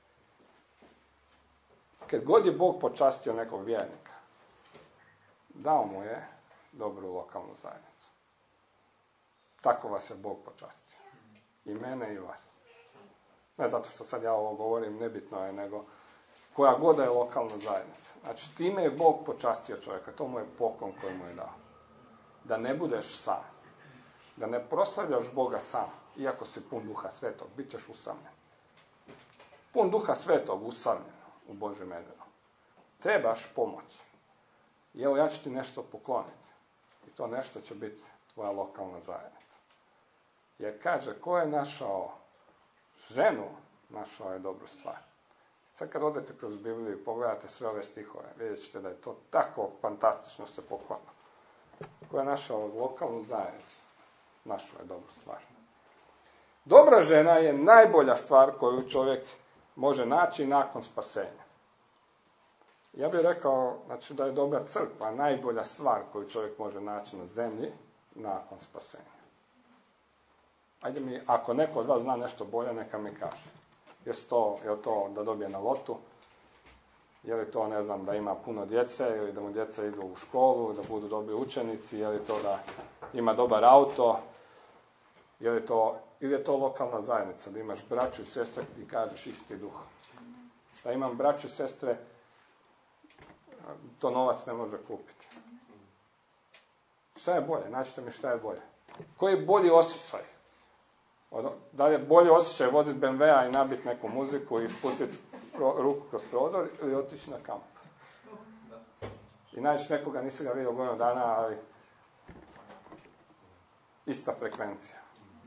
Kad god je Bog počastio nekog vjernika, dao mu je dobru lokalnu zajednicu. Tako vas je Bog počastio. I mene i vas. Ne zato što sad ja ovo govorim, nebitno je, nego koja god je lokalna zajednica. Znači, time je Bog počastio čovjeka. To mu je poklon koji mu je dao. Da ne budeš sam. Da ne proslavljaš Boga sam. Iako si pun Duha Svetog, bit ćeš usamljen. Pun Duha Svetog, usamljen u Božjem imenu. Trebaš pomoć. I evo, ja ću ti nešto pokloniti. I to nešto će biti tvoja lokalna zajednica. Jer kaže, ko je našao ženu, našao je dobru stvar. Sad kad odete kroz Bibliju i pogledate sve ove stihove, vidjet ćete da je to tako fantastično se poklapa. Ko je našao lokalnu zajednicu, našao je dobru stvar. Dobra žena je najbolja stvar koju čovjek može naći nakon spasenja. Ja bih rekao, znači, da je dobra crkva najbolja stvar koju čovjek može naći na zemlji nakon spasenja. Ajde mi, ako neko od vas zna nešto bolje, neka mi kaže. Je li to da dobije na lotu? Je li to, ne znam, da ima puno djece, ili da mu djeca idu u školu, da budu dobri učenici, je li to da ima dobar auto, ili je to lokalna zajednica, da imaš braću i sestre i kažeš isti duh. Da imam braću i sestre, to novac ne može kupiti. Šta je bolje? Nađite mi šta je bolje. Koji je bolji osjećaj? Da li je bolji osjećaj voziti BMW-a i nabiti neku muziku i spustiti ruku kroz prozor ili otići na kamp? I naći nekoga, nisi ga vidio godinu dana, ali ista frekvencija.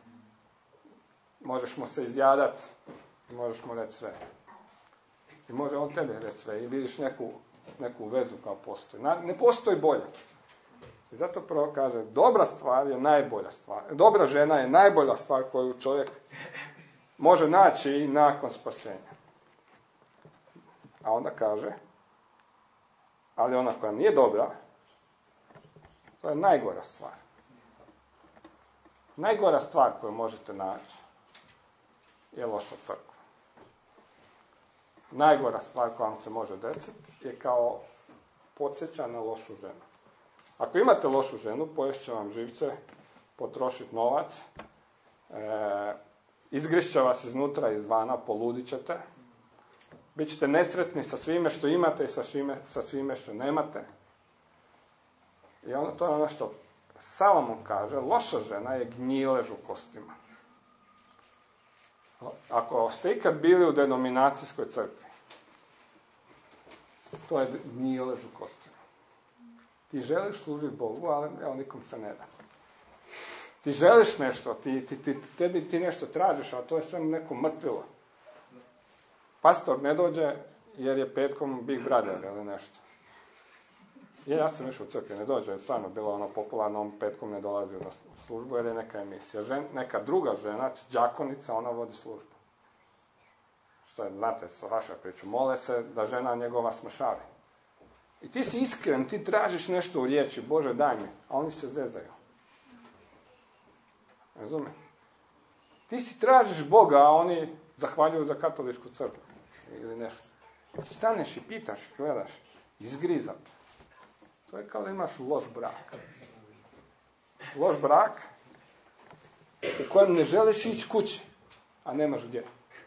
Možeš mu se izjadati i možeš mu reći sve. I može on tebe reći sve i vidiš neku vezu kao postoji. Ne postoji bolje. I zato prvo kaže, dobra stvar je najbolja stvar. Dobra žena je najbolja stvar koju čovjek može naći i nakon spasenja. A onda kaže, ali ona koja nije dobra, to je najgora stvar. Najgora stvar koju možete naći je loša crkva. Najgora stvar koja vam se može desiti je kao podsjeća na lošu ženu. Ako imate lošu ženu, poješće vam živce, potrošiti novac, izgrišće vas iznutra i izvana, poludit ćete, bit ćete nesretni sa svime što imate i sa svime što nemate. I to je ono što Salomon kaže, loša žena je gnjilež u kostima. Ako ste ikad bili u denominacijskoj crkvi, to je gnjilež u kostima. Ti želiš služiti Bogu, ali evo, nikom se ne da. Ti želiš nešto, ti nešto tražiš, a to je sve neko mrtvilo. Pastor ne dođe jer je petkom Big Brother ili nešto. Ja sam išao u crkvi, ne dođe, stvarno bilo ono popularno, on petkom ne dolazi na službu jer je neka emisija. Neka druga žena, đakonica, ona vodi službu. Što je, znate, sa vaša priča, mole se da žena njegova smršavi. I ti si iskren, ti tražiš nešto u riječi, Bože daj mi, a oni se zezaju. Razumije? Ti si tražiš Boga, a oni zahvaljuju za katoličku crkvu. Ili nešto. Ti staneš i pitaš, gledaš, izgrizat. To je kao da imaš loš brak. Loš brak u kojem ne želiš ići kući, a nemaš gdje.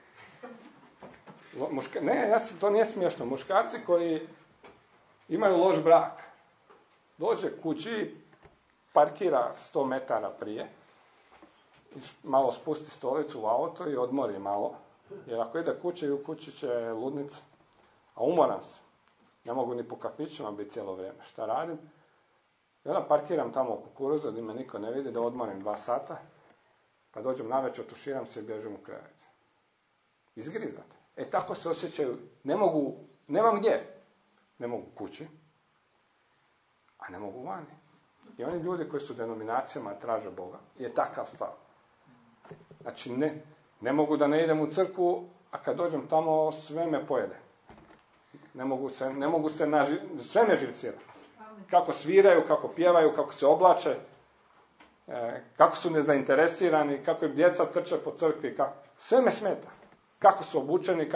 To nije smiješno. Muškarci koji imaju loš brak, dođe kući, parkira 100 metara prije, malo spusti stolicu u auto i odmori malo, jer ako ide kući, u kući će ludnica, a umoran sam, ne mogu ni po kafićima biti cijelo vrijeme. Šta radim? I onda parkiram tamo u kukuruzu, da me niko ne vidi, da odmorim 2 sata, pa dođem navečer, tuširam se i bježim u krevet. Izgrizat. Tako se osjećaju, nemam gdje. ne mogu kući, a ne mogu vani. I oni ljudi koji su u denominacijama traže Boga, je takav stav. Znači, ne mogu da ne idem u crkvu, a kad dođem tamo, sve me pojede. Ne mogu se sve me živcira. Kako sviraju, kako pjevaju, kako se oblače, kako su nezainteresirani, kako im djeca trče po crkvi, sve me smeta. Kako su obučeni,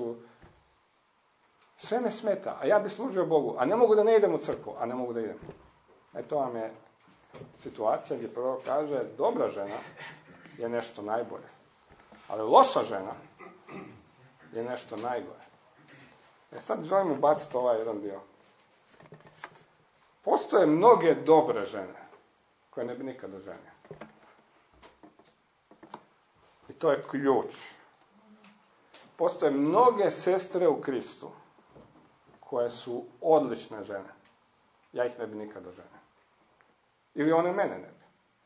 sve me smeta, a ja bi služio Bogu, a ne mogu da ne idem u crkvu, a ne mogu da idem. To vam je situacija gdje prvo kaže, dobra žena je nešto najbolje, ali loša žena je nešto najgore. Sad želim ubaciti ovaj jedan dio. Postoje mnoge dobre žene koje ne bi nikad oženio. I to je ključ. Postoje mnoge sestre u Kristu koje su odlične žene. Ja ih ne bi nikad oženio. Ili one mene ne bi.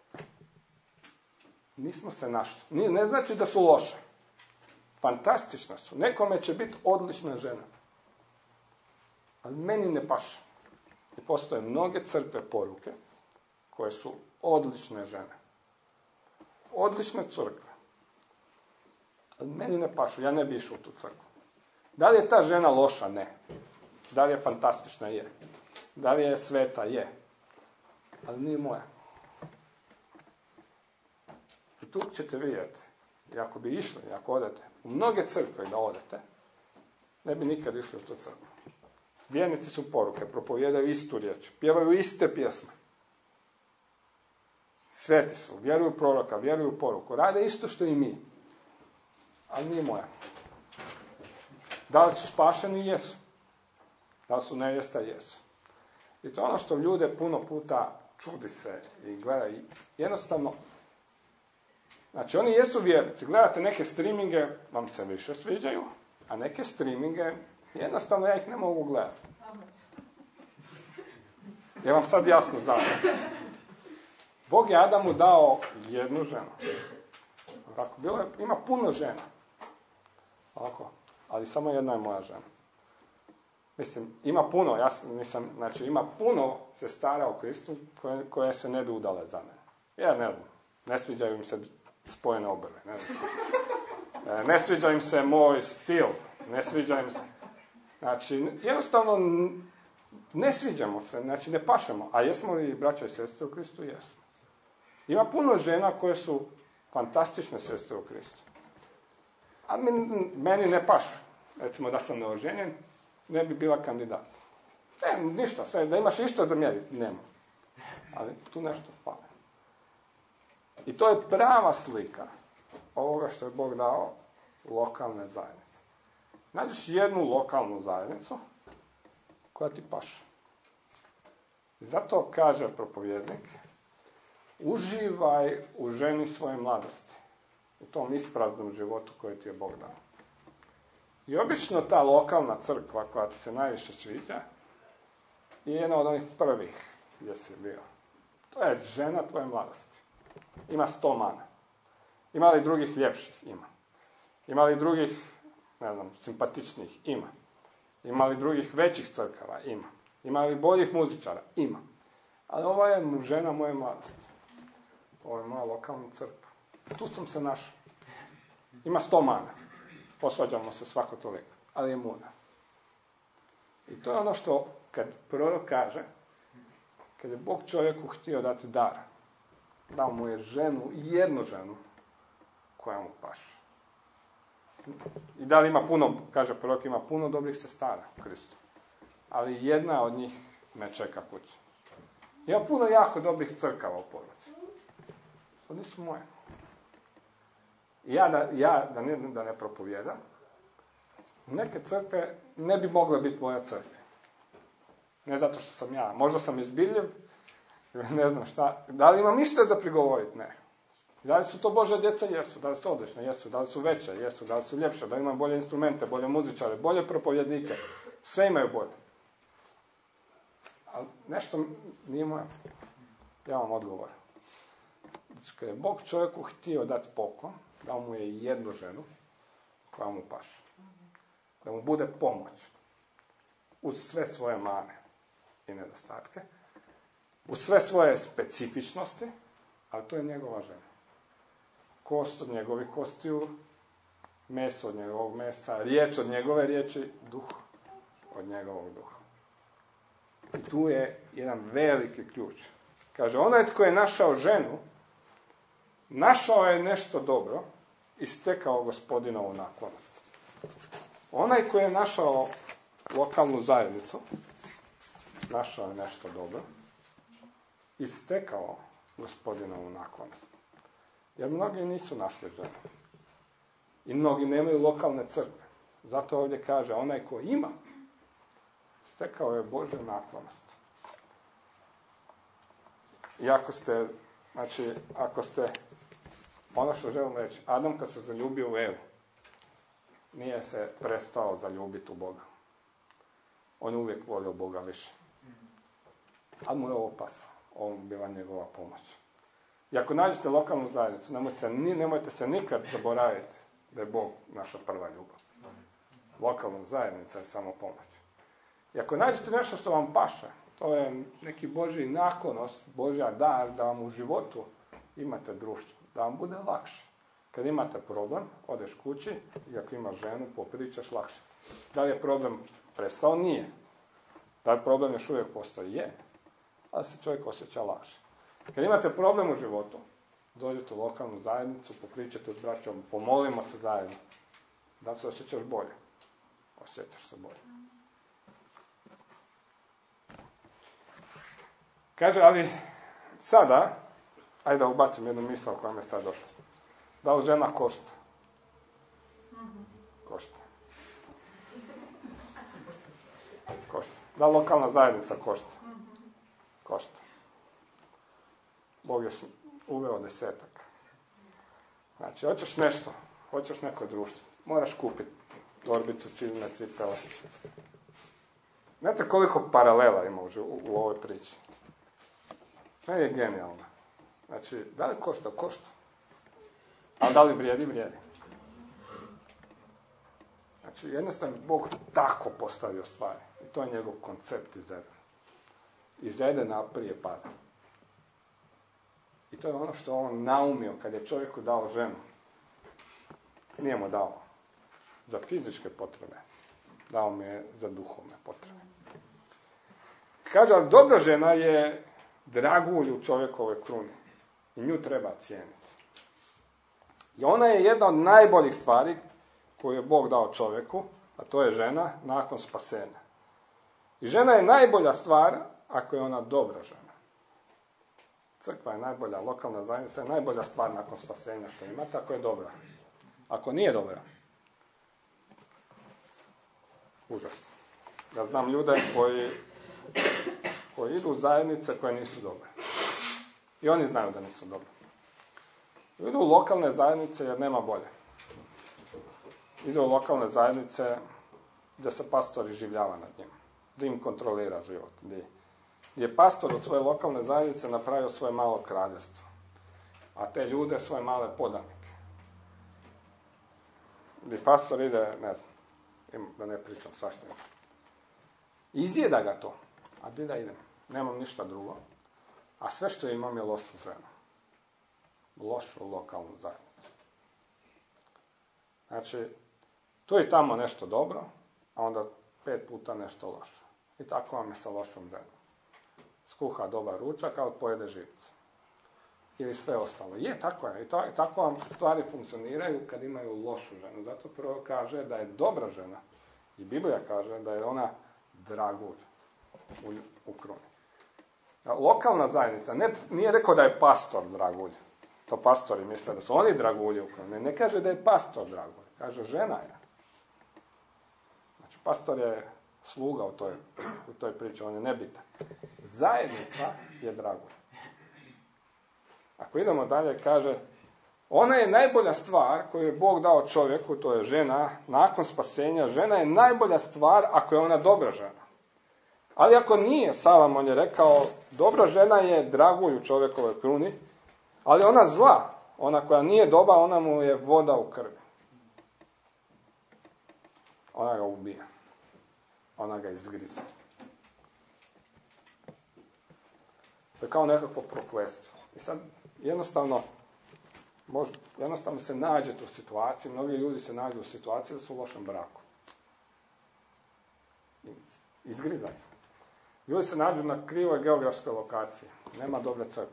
Nismo se našli. Ne znači da su loše. Fantastične su. Nekome će biti odlična žena. Ali meni ne paše. I postoje mnoge crkve poruke koje su odlične žene. Odlične crkve. Ali meni ne pašu. Ja ne bi išao u tu crkvu. Da li je ta žena loša? Ne. Da li je fantastična? Je. Da li je sveta? Je. Ali nije moja. I tu ćete vidjeti. I ako bi išli, ako odete u mnoge crkve da odete, ne bi nikad išli u tu crkvu. Vjernici su poruke, propovijedaju istu riječ, pjevaju iste pjesme. Sveti su, vjeruju proroka, vjeruju poruku, rade isto što i mi. Ali nije moja. Da li su spašeni? Jesu. Da li su nevjesta? Jesu. I to je ono što ljude puno puta čudi se i gleda. I jednostavno, znači oni jesu vjernici. Gledate neke streaminge, vam se više sviđaju, a neke streaminge, jednostavno ja ih ne mogu gledati. Ja vam sad jasno znam. Bog je Adamu dao jednu ženu. Tako, ima puno žena. Ovako, ali samo jedna je moja žena. Mislim, ima puno, ima puno sestara u Kristu koje se ne bi udale za mene. Ja ne znam, ne sviđaju im se spojene obrve, ne znam. Ne sviđa im se moj stil, ne sviđa im se. Znači, jednostavno ne sviđamo se, znači ne pašemo. A jesmo li braća i sestre u Kristu? Jesmo. Ima puno žena koje su fantastične sestre u Kristu. A meni ne pašu. Recimo da sam neoženjen, ne bi bila kandidat. Ništa, sve, da imaš išta za mjeriti, nema. Ali tu nešto fali. I to je prava slika ovoga što je Bog dao lokalne zajednice. Nađeš jednu lokalnu zajednicu koja ti paše. I zato kaže propovjednik, uživaj u ženi svoje mladosti. U tom ispraznom životu koji ti je Bog dao. I obično ta lokalna crkva koja ti se najviše sviđa je jedna od onih prvih gdje si bio. To je žena tvoje mladosti. Ima 100 mana. Ima li drugih ljepših? Ima. Ima li drugih, ne znam, simpatičnijih? Ima. Ima li drugih većih crkava? Ima. Ima li boljih muzičara? Ima. Ali ova je žena moje mladosti. Ovo je moja lokalna crkva. Tu sam se našao. Ima 100 mana. Posvađamo se svako toliko. Ali je mudra. I to je ono što, kad prorok kaže, kad je Bog čovjeku htio dati dar, dao mu je ženu, jednu ženu, koja mu paše. I da li ima puno, kaže prorok, ima puno dobrih sestara u Kristu. Ali jedna od njih me čeka kući. Ima puno jako dobrih crkava u poruci. To nisu moje. Da ne propovijedam, neke crkve ne bi mogle biti moja crkva. Ne zato što sam ja. Možda sam izbiljiv, ne znam šta. Da li imam ništa za prigovoriti? Ne. Da li su to Božja djeca? Jesu. Da li su odlične? Jesu. Da li su veće? Jesu. Da li su ljepše? Da li imam bolje instrumente, bolje muzičare, bolje propovjednike? Sve imaju bolje. Ali nešto nije moje. Ja vam odgovorim. Znači, kad je Bog čovjeku htio dati poklon, dao mu je jednu ženu koja mu paše. Da mu bude pomoć. uz sve svoje mane i nedostatke, uz sve svoje specifičnosti, ali to je njegova žena. Kost od njegovih kostiju, meso od njegovog mesa, riječ od njegove riječi, duh od njegovog duha. I tu je jedan veliki ključ. Kaže, onaj tko je našao ženu, našao je nešto dobro i stekao Gospodinovu naklonost. Onaj koji je našao lokalnu zajednicu, našao je nešto dobro i stekao Gospodinovu naklonost. Jer mnogi nisu našli ženu. I mnogi nemaju lokalne crkve. Zato ovdje kaže, onaj ko ima, stekao je Božju naklonost. I ako ste, ono što želim reći, Adam kad se zaljubio u Evu, nije se prestao zaljubiti u Boga. On uvijek volio Boga više. Ali mu je ovo pas. Ovo bila njegova pomoć. I ako nađete lokalnu zajednicu, nemojte se nikad zaboraviti da je Bog naša prva ljubav. Lokalna zajednica je samo pomoć. I ako nađete nešto što vam paše, to je neki Božji naklonost, Božja dar da vam u životu imate društvo, da vam bude lakše. Kad imate problem, odeš kući i ako imaš ženu, popričaš lakše. Da li je problem prestao? Nije. Da li problem još uvijek postoji? Je. Ali se čovjek osjeća lakše. Kad imate problem u životu, dođete u lokalnu zajednicu, popričate s braćom, pomolimo se zajedno. Da se osjećaš bolje? Osjećaš se bolje. Kaže, ali sada, ajde da ubacim jednu misao koja me sad došla. Da li žena košta? Košta. Košta. Da li lokalna zajednica košta? Košta. Bog je uveo 10. Znači, hoćeš neko društvo, moraš kupiti torbicu, čizme, cipele. Znate koliko paralela ima u ovoj priči? To je genijalno. Znači, da li košta? Košta. A da li vrijedi? Vrijedi. Znači, jednostavno Bog tako postavio stvari. I to je njegov koncept iz Edena. Iz Edena prije pada. I to je ono što on naumio kad je čovjeku dao ženu. Nije mu dao za fizičke potrebe. Dao mi je za duhovne potrebe. Kaže, ali dobra žena je dragulj u čovjekove kruni. I nju treba cijeniti. I ona je jedna od najboljih stvari koju je Bog dao čovjeku, a to je žena nakon spasenja. I žena je najbolja stvar ako je ona dobra žena. Crkva je najbolja, lokalna zajednica je najbolja stvar nakon spasenja što imate ako je dobra. Ako nije dobra, užas. Ja znam ljude koji idu u zajednice koje nisu dobre. I oni znaju da nisu dobre. Idu u lokalne zajednice jer nema bolje. Idu u lokalne zajednice gdje se pastor iživljava nad njim. Gdje im kontrolira život. Gdje je pastor od svoje lokalne zajednice napravio svoje malo kraljevstvo. A te ljude svoje male podanike. Gdje pastor ide, ne znam, da ne pričam svašta. Izjeda ga to. A gdje da idem? Nemam ništa drugo. A sve što imam je lošu ženu. Lošu lokalnu zajednicu. Znači, tu i tamo nešto dobro, a onda 5 puta nešto loše. I tako vam je sa lošom ženom. Skuha dobar ručak, ali pojede živcu. Ili sve ostalo. Je, tako je. I tako vam stvari funkcioniraju kad imaju lošu ženu. Zato prvo kaže da je dobra žena. I Biblija kaže da je ona dragulj u kruni. Lokalna zajednica, nije rekao da je pastor dragulj. To pastori misle da su oni dragulji u kruni. Ne kaže da je pastor dragulj. Kaže žena je. Znači, pastor je sluga u toj priči. On je nebitan. Zajednica je dragulj. Ako idemo dalje, kaže, ona je najbolja stvar koju je Bog dao čovjeku, to je žena, nakon spasenja. Žena je najbolja stvar ako je ona dobra žena. Ali ako nije, Salomon je rekao, dobra žena je dragulj u čovjekovoj kruni, ali ona zla, ona koja nije dobra, ona mu je voda u krvi. Ona ga ubija. ona ga izgriza. To je kao nekakvo prokletstvo. I sad jednostavno se nađete u situaciji, mnogi ljudi se nađu u situaciji da su u lošem braku. Izgrizanje. Ljudi se nađu na krivoj geografskoj lokaciji. Nema dobre crkve.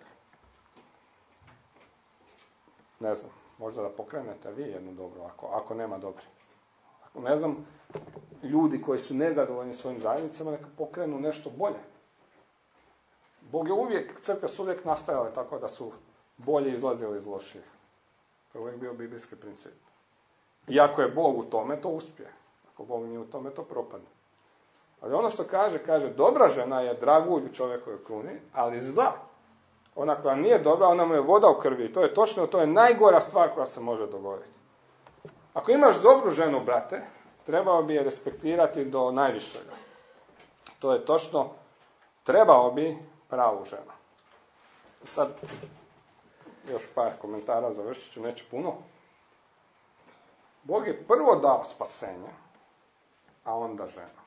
Ne znam, možda da pokrenete vi jednu dobru, ako nema dobre. Ako ne znam, ljudi koji su nezadovoljni svojim zajednicama, neka pokrenu nešto bolje. Bog je uvijek, crkve su uvijek nastajale tako da su bolje izlazili iz loših. To je uvijek bio biblijski princip. I ako je Bog u tome, to uspije. Ako Bog nije u tome, to propadne. Ali ono što kaže, dobra žena je dragulj u čovjekovoj kruni, ali zla, ona koja nije dobra, ona mu je voda u krvi. I to je točno, to je najgora stvar koja se može dogoditi. Ako imaš dobru ženu, brate, trebao bi je respektirati do najvišega. To je točno, trebao bi pravu ženu. Sad, još par komentara, završit ću, neću puno. Bog je prvo dao spasenje, a onda ženu.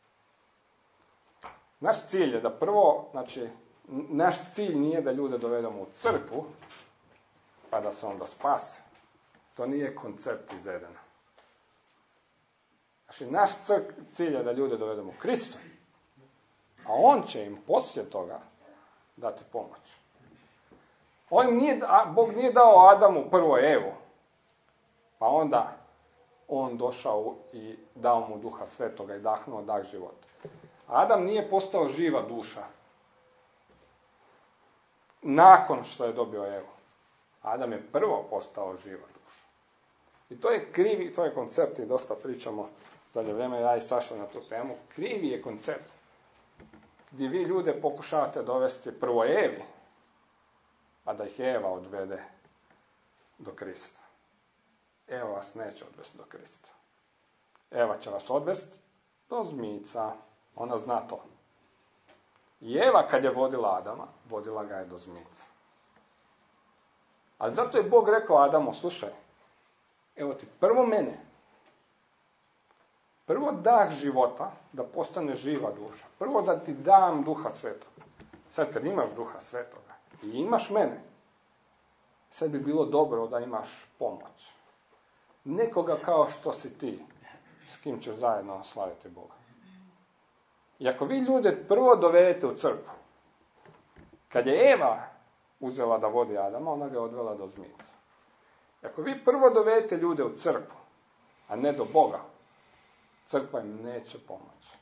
Naš cilj je da prvo, naš cilj nije da ljude dovedemo u crkvu, pa da se onda spase. To nije koncept iz Edena. Naš cilj je da ljude dovedemo u Kristu, a on će im poslije toga dati pomoć. Bog nije dao Adamu prvo Evu, pa onda on došao i dao mu Duha Svetoga i dahnuo dah života. Adam nije postao živa duša nakon što je dobio Evu. Adam je prvo postao živa duša. I to je krivi, to je koncept i dosta pričamo u zadnje vrijeme, ja i Saša na tu temu. Krivi je koncept gdje vi ljude pokušavate dovesti prvo Evi, a da ih Eva odvede do Krista. Eva vas neće odvesti do Krista. Eva će vas odvesti do zmica. Ona zna to. I Eva kad je vodila Adama, vodila ga je do zmica. Ali zato je Bog rekao Adamu, slušaj, evo ti prvo mene, prvo dah života, da postane živa duša. Prvo da ti dam Duha Svetoga. Sad kad imaš Duha Svetoga i imaš mene, sad bi bilo dobro da imaš pomoć. Nekoga kao što si ti, s kim ćeš zajedno slaviti Boga. I ako vi ljude prvo dovedete u crkvu, kad je Eva uzela da vodi Adama, ona ga je odvela do zmica. I ako vi prvo dovedete ljude u crkvu, a ne do Boga, crkva im neće pomoći.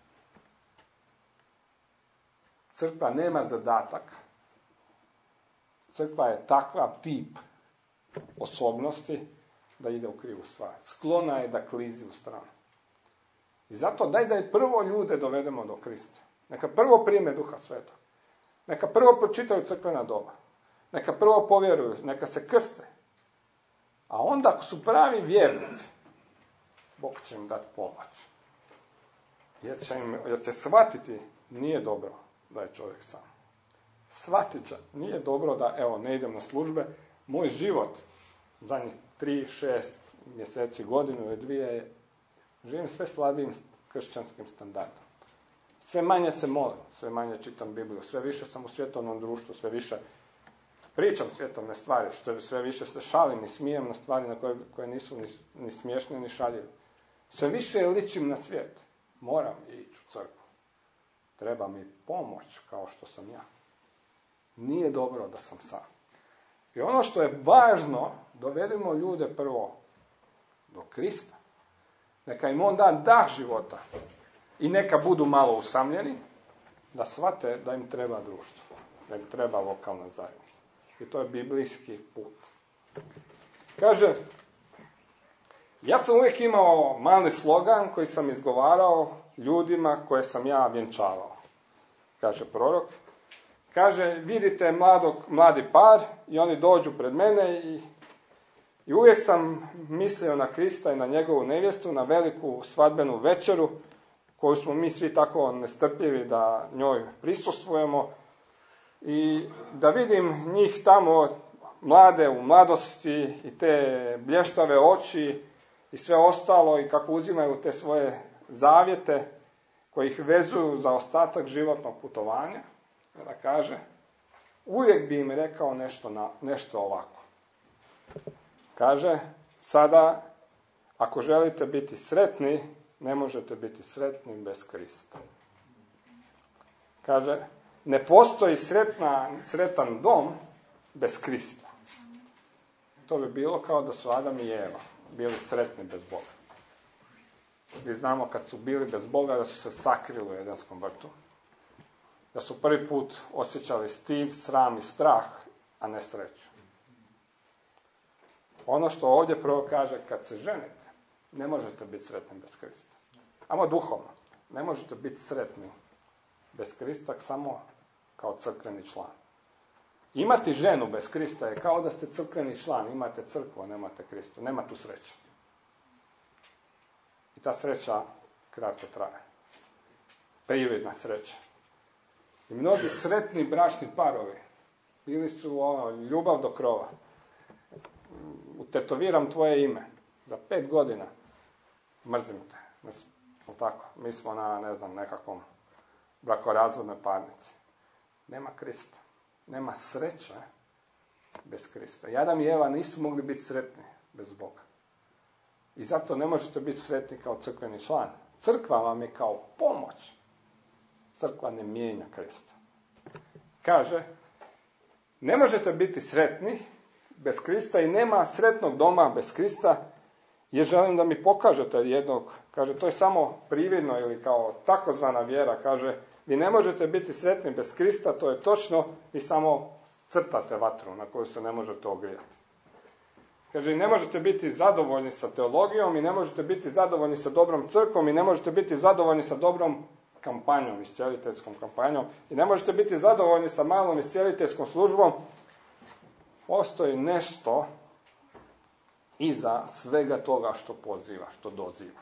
Crkva nema zadatak. Crkva je takav tip osobnosti da ide u krivu stvar. Sklona je da klizi u stranu. I zato daj da je prvo ljude dovedemo do Krista. Neka prvo prime Duha Svetog. Neka prvo pročitaju crkvena doba. Neka prvo povjeruju, neka se krste. A onda ako su pravi vjernici, Bog će im dati pomoć. Jer će shvatiti, nije dobro da je čovjek sam. Shvatit će, nije dobro da, evo, ne idem na službe, moj život zadnjih 3, 6 mjeseci, godinu ili 2, živim sve slabijim kršćanskim standardom. Sve manje se molim, sve manje čitam Bibliju, sve više sam u svjetovnom društvu, sve više pričam svjetovne stvari, sve više se šalim i smijem na stvari na koje nisu ni smiješne ni šaljive. Sve više ličim na svijet. Moram ići u crkvu. Treba mi pomoć kao što sam ja. Nije dobro da sam sam. I ono što je važno, dovedimo ljude prvo do Krista. Neka im on da dah života. I neka budu malo usamljeni, da shvate da im treba društvo. Da im treba lokalna zajednica. I to je biblijski put. Kaže, ja sam uvijek imao mali slogan koji sam izgovarao ljudima koje sam ja vjenčavao. Kaže prorok. Kaže, vidite mladi par i oni dođu pred mene i uvijek sam mislio na Krista i na njegovu nevjestu, na veliku svadbenu večeru koju smo mi svi tako nestrpljivi da njoj prisustvujemo i da vidim njih tamo mlade u mladosti i te blještave oči i sve ostalo i kako uzimaju te svoje zavjete koji ih vezuju za ostatak životnog putovanja, da kaže, uvijek bi im rekao nešto ovako. Kaže, sada, ako želite biti sretni, ne možete biti sretni bez Krista. Kaže, ne postoji sretan dom bez Krista. To bi bilo kao da su Adam i Eva bili sretni bez Boga. Mi znamo kad su bili bez Boga da su se sakrili u Edenskom vrtu. Da su prvi put osjećali stid, sram i strah, a ne sreću. Ono što ovdje prvo kaže, kad se ženite, ne možete biti sretni bez Krista. Amo duhovno, ne možete biti sretni bez Krista samo kao crkveni član. Imati ženu bez Krista je kao da ste crkveni član, imate crkvu, a nemate Krista. Nema tu sreće. I ta sreća kratko traje. Prividna sreća. I mnogi sretni bračni parovi bili su ljubav do krova. Utetoviram tvoje ime. Za 5 godina mrzim te. Tako, mi smo na, nekakvom brakorazvodnoj parnici. Nema Krista. Nema sreće bez Krista. I Adam i Eva nisu mogli biti sretni bez Boga. I zato ne možete biti sretni kao crkveni član. Crkva vam je kao pomoć. Crkva ne mijenja Krista. Kaže, ne možete biti sretni bez Krista i nema sretnog doma bez Krista, jer želim da mi pokažete jednog, kaže, to je samo prividno ili kao takozvana vjera, kaže, vi ne možete biti sretni bez Krista, to je točno, vi samo crtate vatru na koju se ne možete ogrijati. Kaže, i ne možete biti zadovoljni sa teologijom, i ne možete biti zadovoljni sa dobrom crkvom, i ne možete biti zadovoljni sa dobrom kampanjom, iscijeliteljskom kampanjom, i ne možete biti zadovoljni sa malom iscijeliteljskom službom. Postoji nešto iza svega toga što poziva, što doziva.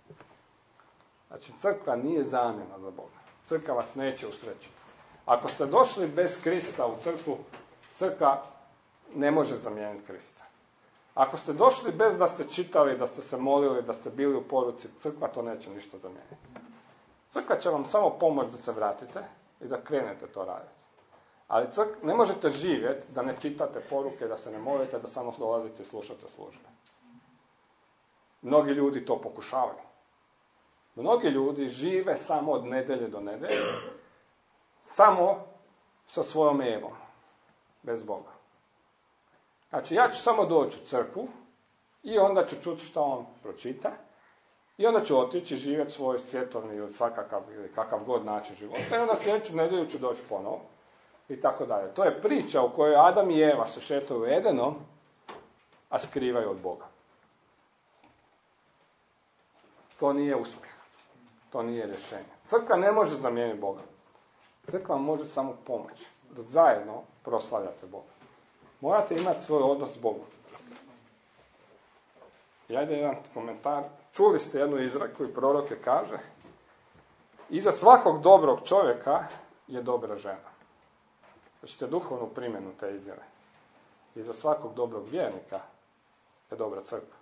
Znači, crkva nije zamjena za Boga. Crkva vas neće usrećiti. Ako ste došli bez Krista u crkvu, crkva ne može zamijeniti Krista. Ako ste došli bez da ste čitali, da ste se molili, da ste bili u poruci, crkva to neće ništa zamijeniti. Crkva će vam samo pomoći da se vratite i da krenete to raditi. Ali ne možete živjeti da ne čitate poruke, da se ne molite, da samo dolazite i slušate službe. Mnogi ljudi to pokušavaju. Mnogi ljudi žive samo od nedjelje do nedjelje, samo sa svojom Evom, bez Boga. Znači, ja ću samo doći u crkvu i onda ću čuti što on pročita i onda ću otići živjeti svoj svjetovni ili svakakav ili kakav god način života i onda sljedeću nedjelju ću doći ponovo i tako dalje. To je priča u kojoj Adam i Eva se šetaju Edenom, a skrivaju od Boga. To nije uspjeh. To nije rješenje. Crkva ne može zamijeniti Boga. Crkva može samo pomoći. Da zajedno proslavljate Boga. Morate imati svoj odnos s Bogom. I ajde jedan komentar. Čuli ste jednu izreku i proroke kaže: iza svakog dobrog čovjeka je dobra žena. Znači duhovnu primjenu te izjave. Iza svakog dobrog vjernika je dobra crkva.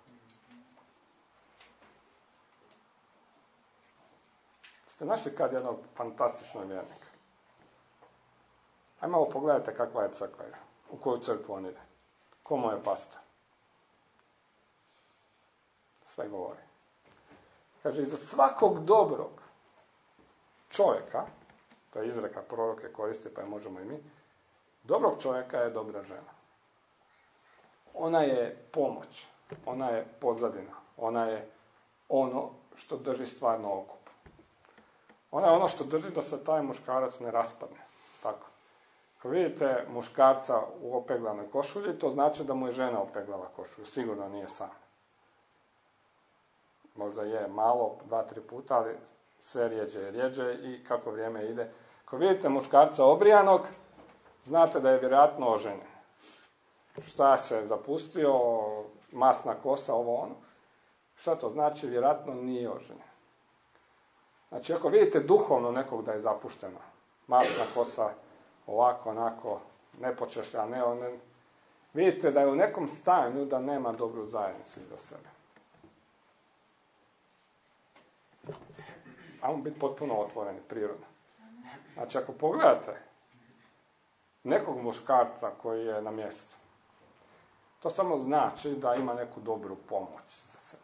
Ste našli kad jednog fantastičnog vjernika? Ajmo malo pogledajte kakva je crkva, u koju crkvu on ide. Ko mu je pastor? Sve govori. Kaže, iza svakog dobrog čovjeka, to je izreka proroke koriste, pa je možemo i mi, dobrog čovjeka je dobra žena. Ona je pomoć, ona je pozadina, ona je ono što drži stvarno okup. Ona je ono što drži da se taj muškarac ne raspadne. Tako. Kad vidite muškarca u opeglanoj košulji, to znači da mu je žena opeglala košulju. Sigurno nije sam. Možda je malo, 2-3 puta, ali sve rijeđe i kako vrijeme ide. Kad vidite muškarca obrijanog, znate da je vjerojatno oženjen. Šta se zapustio, masna kosa, ovo ono. Šta to znači? Vjerojatno nije oženjen. Znači, ako vidite duhovno nekog da je zapušteno, masna kosa, ovako, onako, nepočešlja, vidite da je u nekom stanju da nema dobru zajednicu iza sebe. ajmo biti potpuno otvoreni, prirodno. Znači, ako pogledate nekog muškarca koji je na mjestu, to samo znači da ima neku dobru pomoć za sebe.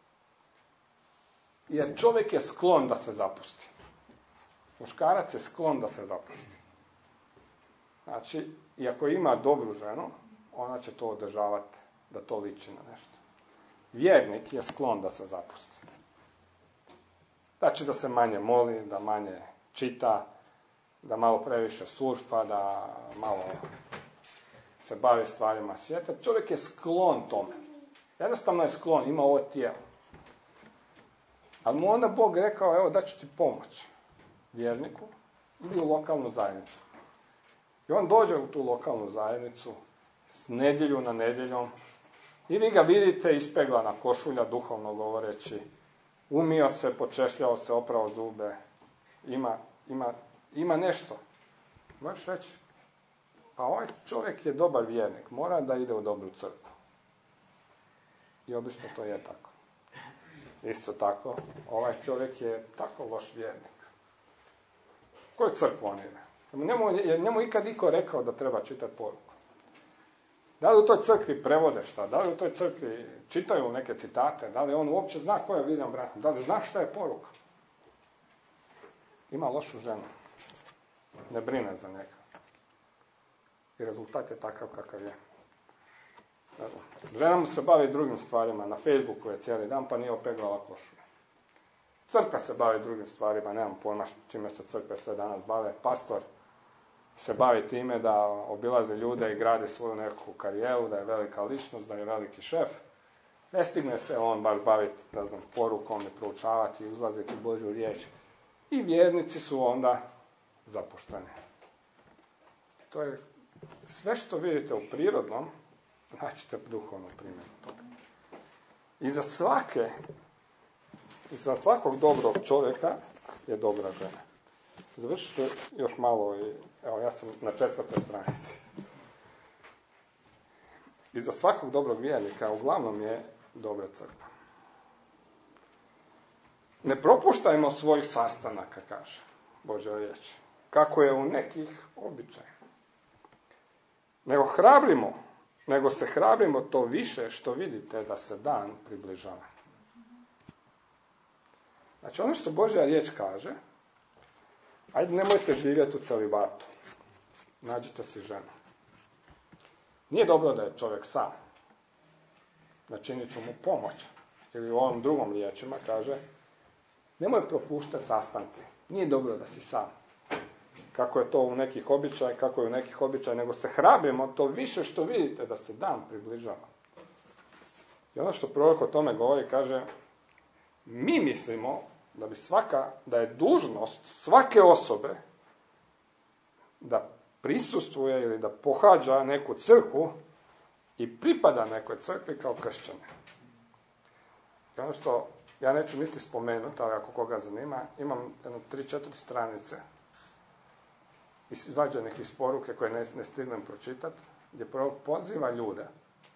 Jer čovjek je sklon da se zapusti. Muškarac je sklon da se zapusti. Znači, i ako ima dobru ženu, ona će to održavati da to liči na nešto. Vjernik je sklon da se zapusti. Znači da se manje moli, da manje čita, da malo previše surfa, da malo se bavi stvarima svijeta. Čovjek je sklon tome. Jednostavno je sklon, ima ovo tijelo. Ali mu onda Bog rekao, evo daću ti pomoć vjerniku, idi u lokalnu zajednicu. I on dođe u tu lokalnu zajednicu s nedjelju na nedjeljom i vi ga vidite ispeglana košulja, duhovno govoreći, umio se, počešljao se, oprao zube, ima nešto. Možeš reći, pa ovaj čovjek je dobar vjernik, mora da ide u dobru crkvu. I obično to je tako. Isto tako, ovaj čovjek je tako loš vjernik. Koju crkvu on ide? Njemu ikad niko rekao da treba čitati poruku. Da li u toj crkvi prevode šta? Da li u toj crkvi čitaju neke citate? Da li on uopće zna ko je William Branham? Da li zna šta je poruka? Ima lošu ženu. Ne brine za njega. I rezultat je takav kakav je. Žena mu se bavi drugim stvarima. Na Facebooku je cijeli dan pa nije opeglala košulju. Crkva se bavi drugim stvarima. Nemam pojma čime se crkve sve danas bave. Pastor se bavi time da obilazi ljude i gradi svoju nekakvu karijeru, da je velika ličnost, da je veliki šef. Ne stigne se on baš baviti, porukom i proučavati i uzlaziti u Božju riječ. I vjernici su onda zapušteni. To je sve što vidite u prirodnom, naćete duhovnu primjenu toga. I za svakog dobrog čovjeka je dobra žena. Završit ću još malo i evo ja sam na 4. stranici. I za svakog dobrog vjernika uglavnom je dobra crkva. Ne propuštajmo svojih sastanaka, kaže Božja riječ, kako je u nekih običaja. Nego se hrabrimo to više što vidite da se dan približava. Znači ono što Božja riječ kaže, ajde nemojte živjeti u celibatu. Nađite si ženu. Nije dobro da je čovjek sam. Načinit ću mu pomoć. Ili u ovom drugom riječima kaže, nemoj propuštati sastanke. Nije dobro da si sam. Kako je to u nekih običaja, nego se hrabrimo to više što vidite da se dan približava. I ono što prorok o tome govori, kaže, mi mislimo da je dužnost svake osobe da prisustvuje ili da pohađa neku crkvu i pripada nekoj crkvi kao kršćani. I ono što ja neću niti spomenuti, ali ako koga zanima, imam 3-4 stranice izvađenih iz poruke koje ne stignem pročitati, gdje prorok poziva ljude,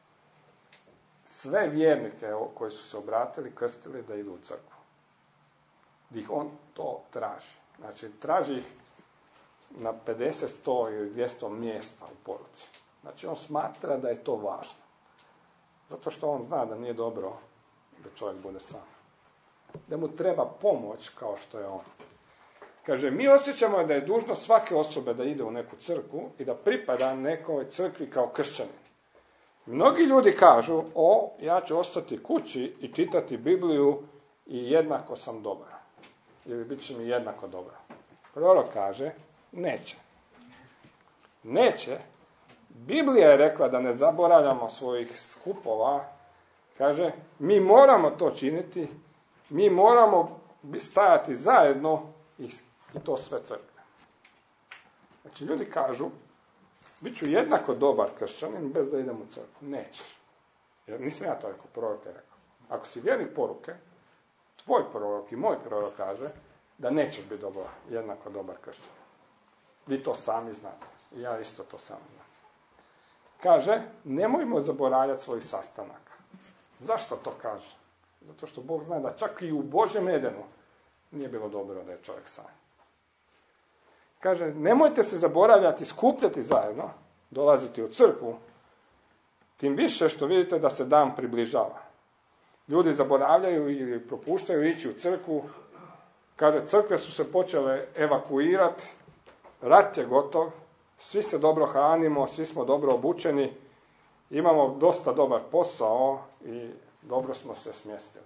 sve vjernike koji su se obratili, krstili da idu u crkvu. Gdje ih on to traži. Znači, traži ih na 50, 100 ili 200 mjesta u poruci. Znači, on smatra da je to važno. Zato što on zna da nije dobro da čovjek bude sam. Da mu treba pomoć kao što je on. Kaže, mi osjećamo da je dužnost svake osobe da ide u neku crkvu i da pripada nekoj crkvi kao kršćanin. Mnogi ljudi kažu, ja ću ostati kući i čitati Bibliju i jednako sam dobar. Ili bit će mi jednako dobro. Prorok kaže, neće. Neće. Biblija je rekla da ne zaboravljamo svojih skupova. Kaže, mi moramo to činiti, mi moramo stajati zajedno i to sve crkve. Znači, ljudi kažu, bit ću jednako dobar kršćanin bez da idem u crkvu. Nećeš. Jer nisam ja to rekao, prorok je rekao. Ako si vjernik poruke, tvoj prorok i moj prorok kaže da nećeš biti jednako dobar kršćanin. Vi to sami znate. I ja isto to sami znam. Kaže, nemojmo zaboravljati svojih sastanaka. Zašto to kaže? Zato što Bog zna da čak i u Božjem Edenu nije bilo dobro da je čovjek sam. Kaže, nemojte se zaboravljati, skupljati zajedno, dolaziti u crkvu, tim više što vidite da se dan približava. Ljudi zaboravljaju ili propuštaju ići u crkvu. Kaže, crkve su se počele evakuirati, rat je gotov, svi se dobro hranimo, svi smo dobro obučeni, imamo dosta dobar posao i dobro smo se smjestili.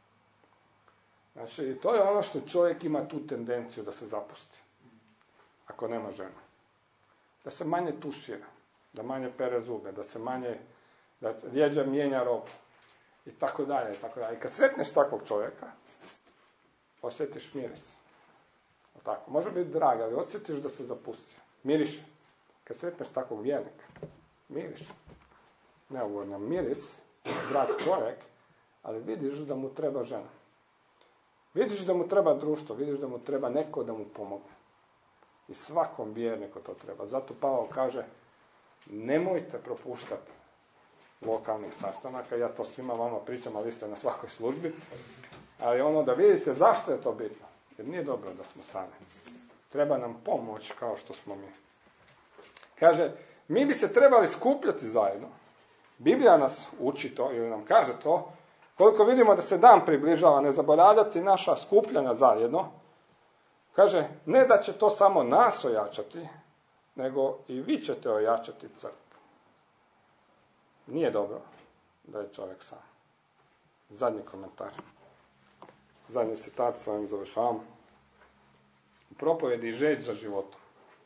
Znači, to je ono što čovjek ima tu tendenciju da se zapusti, ako nema ženu. Da se manje tušira, da manje pere zube, da rjeđe mijenja robu i tako dalje, i tako dalje. I kad sretneš takvog čovjeka, osjetiš miris. Tako, može biti drag, ali osjetiš da se zapustio. Miriše. Kad sretneš takvog vjernika, miriše. Neugodno miris, drag čovjek, ali vidiš da mu treba žena. Vidiš da mu treba društvo, vidiš da mu treba neko da mu pomogne. I svakom vjerniku to treba. Zato Pavao kaže, nemojte propuštati lokalnih sastanaka. Ja to svima vama pričam, ali vi ste na svakoj službi. Ali ono da vidite zašto je to bitno. Jer nije dobro da smo sami. Treba nam pomoć kao što smo mi. Kaže, mi bi se trebali skupljati zajedno. Biblija nas uči to, ili nam kaže to, koliko vidimo da se dan približava, ne zaboravljati naša skupljanja zajedno. Kaže, ne da će to samo nas ojačati, nego i vi ćete ojačati crkvu. Nije dobro da je čovjek sam. Zadnji komentar. Zadnji citat, s ovim završavam. U propovjedi žeđ za životom.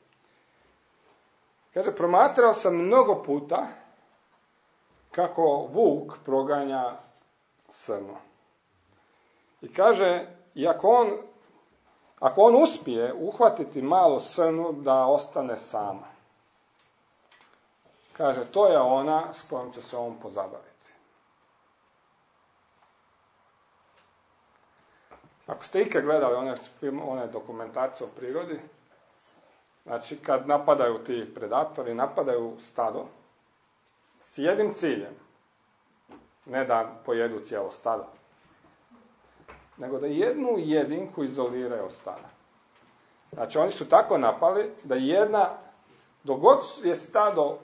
Kaže, promatrao sam mnogo puta kako vuk proganja srnu. I kaže, ako on uspije uhvatiti malu srnu da ostane sama. Kaže, to je ona s kojom će se on pozabaviti. Ako ste ikad gledali one dokumentarce o prirodi, znači kad napadaju ti predatori, napadaju stado s jednim ciljem, ne da pojedu cijelo stado, nego da jednu jedinku izoliraju od stada. Znači oni su tako napali da dok god je stado,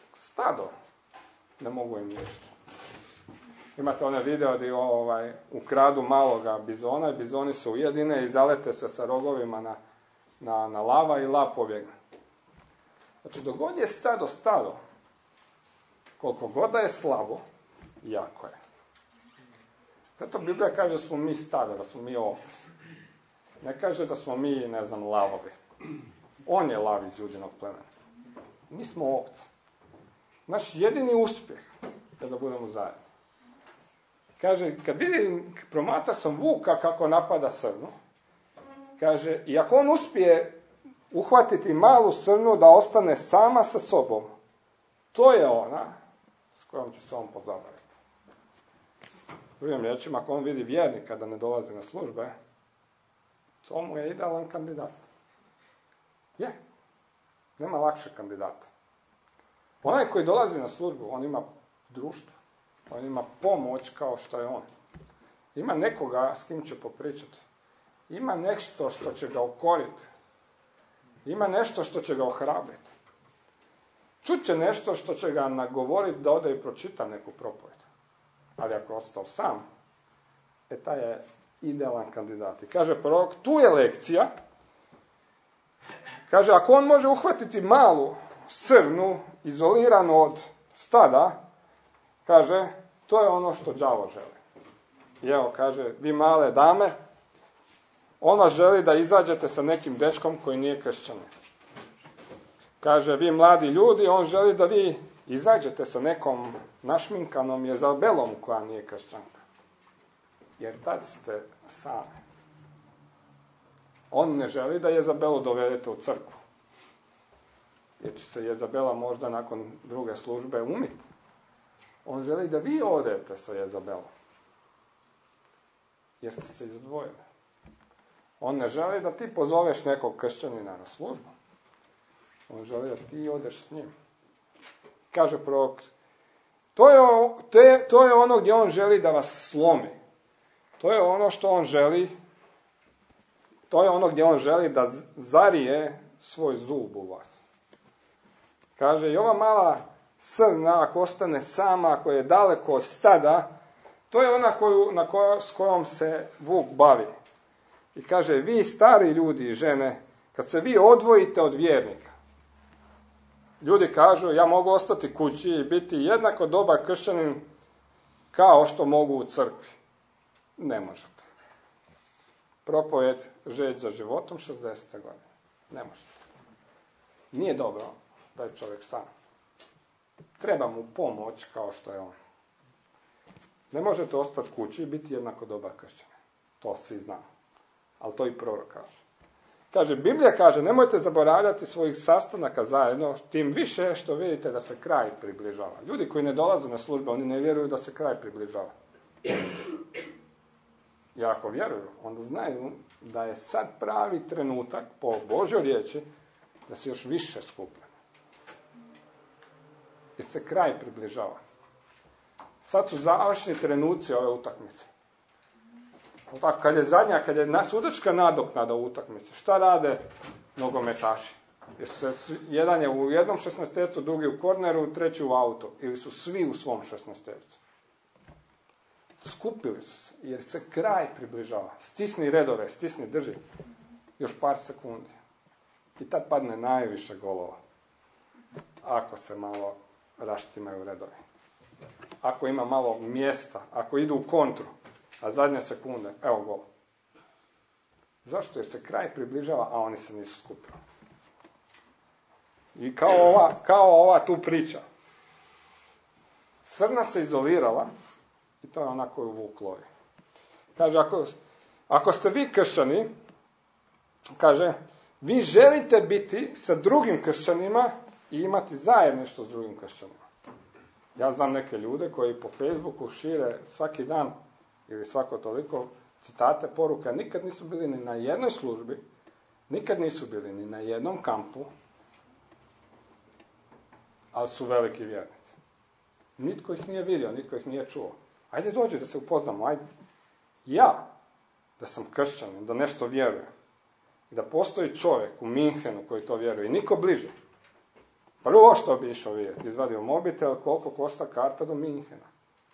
ne mogu im ništa. Imate one video gdje ukradu maloga bizona i bizoni se ujedine i zalete se sa rogovima na lava i lav pobjegne. Znači, dok god je stado, koliko god da je slabo, jako je. Zato Biblija kaže da smo mi stado, da smo mi ovci. Ne kaže da smo mi, lavovi. On je lav iz Judinog plemena. Mi smo ovci. Naš jedini uspjeh je da budemo zajedno. Kaže, kad vidim, promatrao sam vuka kako napada srnu, kaže, i ako on uspije uhvatiti malu srnu da ostane sama sa sobom, to je ona s kojom će se on pozabaviti. Drugim riječima, ako on vidi vjernika da ne dolazi na službe, to mu je idealan kandidat. Je. Nema lakšeg kandidata. Onaj koji dolazi na službu, on ima društvo. On ima pomoć kao što je on. Ima nekoga s kim će popričati. Ima nešto što će ga ukoriti. Ima nešto što će ga ohrabriti. Čuće nešto što će ga nagovoriti da ode i pročita neku propovijed. Ali ako je ostao sam, taj je idealan kandidat. I kaže prorok, tu je lekcija. Kaže, ako on može uhvatiti malu srnu, izoliranu od stada, kaže, to je ono što đavo želi. I evo, kaže, vi male dame, on vas želi da izađete sa nekim dečkom koji nije kršćanin. Kaže, vi mladi ljudi, on želi da vi izađete sa nekom našminkanom Jezabelom koja nije kršćanka. Jer tad ste sami. On ne želi da Jezabelu dovedete u crkvu. Jer će se Jezabela možda nakon druge službe umiti. On želi da vi odete sa Jezabelom. Jer ste se izdvojili. On ne želi da ti pozoveš nekog kršćanina na službu. On želi da ti odeš s njim. Kaže prorok, to je ono gdje on želi da vas slomi. To je ono što on želi To je ono gdje on želi da zarije svoj zub u vas. Kaže, i ova mala srna, ako ostane sama, ako je daleko od stada, to je ona s kojom se vuk bavi. I kaže, vi stari ljudi i žene, kad se vi odvojite od vjernika, ljudi kažu, ja mogu ostati kući i biti jednako dobar kršćanin kao što mogu u crkvi. Ne možete. Propovjed žeć za životom 60. godine. Ne možete. Nije dobro da je čovjek sam. Treba mu pomoć kao što je on. Ne možete ostati kući i biti jednako dobar kršćanin. To svi znamo. Ali to i prorok kaže. Kaže, Biblija kaže, nemojte zaboravljati svojih sastanaka zajedno, tim više što vidite da se kraj približava. Ljudi koji ne dolaze na službu, oni ne vjeruju da se kraj približava. I ako vjeruju, onda znaju da je sad pravi trenutak, po Božjoj riječi, da se još više skuplja. Jer se kraj približava. Sad su završni trenuci ove utakmice. Tako, kad je sudačka nadoknada utakmice, šta rade nogometaši? Jedan je u jednom 16-tercu, drugi u korneru, treći u autu. Ili su svi u svom 16-tercu. Skupili su se, jer se kraj približava. Stisni redove, stisni, drži. Još par sekundi. I tad padne najviše golova. Ako se malo raštimaju redovi. Ako ima malo mjesta, ako idu u kontru, a zadnje sekunde, evo gol. Zašto? Jer se kraj približava, a oni se nisu skupili. I kao ova tu priča. Srna se izolirala i to je ona koju vuk lovi. Kaže, ako ste vi kršćani, kaže, vi želite biti sa drugim kršćanima i imati zajedništvo s drugim kršćanima. Ja znam neke ljude koji po Facebooku šire svaki dan ili svako toliko citate, poruka, nikad nisu bili ni na jednoj službi, nikad nisu bili ni na jednom kampu, ali su veliki vjernici. Nitko ih nije vidio, nitko ih nije čuo. Ajde dođi da se upoznamo, ajde. Ja, da sam kršćanin, da nešto vjerujem, i da postoji čovjek u Minhenu koji to vjeruje, i niko bliže. Prvo što bi išao vidjeti, izvadio mobitel, koliko košta karta do Minhena.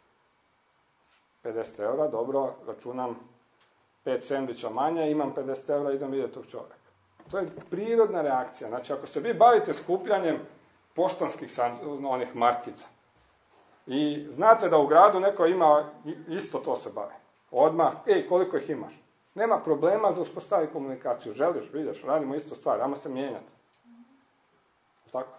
50 eura, dobro, računam 5 sendviča manje, imam 50 eura, idem vidjeti tog čovjeka. To je prirodna reakcija. Znači, ako se vi bavite skupljanjem poštanskih onih markica i znate da u gradu neko ima, isto to se bavi. Odmah, koliko ih imaš? Nema problema za uspostaviti komunikaciju. Želiš, vidiš, radimo isto stvar, ajmo se mijenjati. Tako?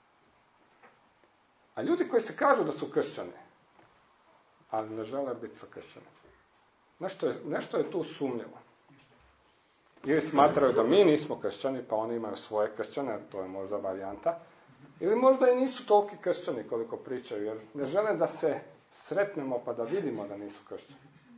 A ljudi koji se kažu da su kršćani, ali ne žele biti sa kršćanima. Nešto je tu sumnjivo. Ili smatraju da mi nismo kršćani, pa oni imaju svoje kršćane, to je možda varijanta. Ili možda i nisu toliki kršćani koliko pričaju, jer ne žele da se sretnemo pa da vidimo da nisu kršćani.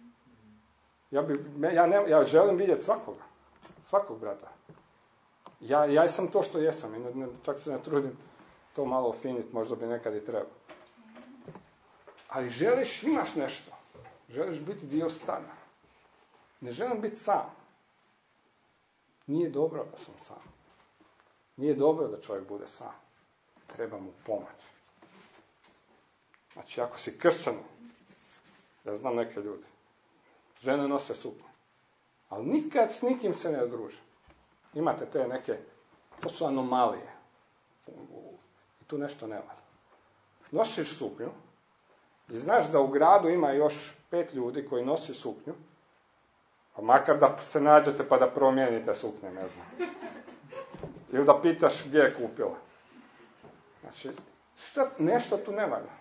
Ja želim vidjeti svakog brata. Ja sam to što jesam i čak se ne trudim to malo ofiniti, možda bi nekad i trebao. Ali želiš, imaš nešto. Želiš biti dio stada. Ne želim biti sam. Nije dobro da sam sam. Nije dobro da čovjek bude sam. Treba mu pomoć. Znači, ako si kršćan, ja znam neke ljude, žene nose suknju, ali nikad s nikim se ne odruže. Imate te neke, to su anomalije. I tu nešto ne valja. Nosiš suknju i znaš da u gradu ima još 5 ljudi koji nosi suknju, pa makar da se nađete pa da promijenite suknje, ne znam. Ili da pitaš gdje je kupila. Znači, nešto tu ne valja.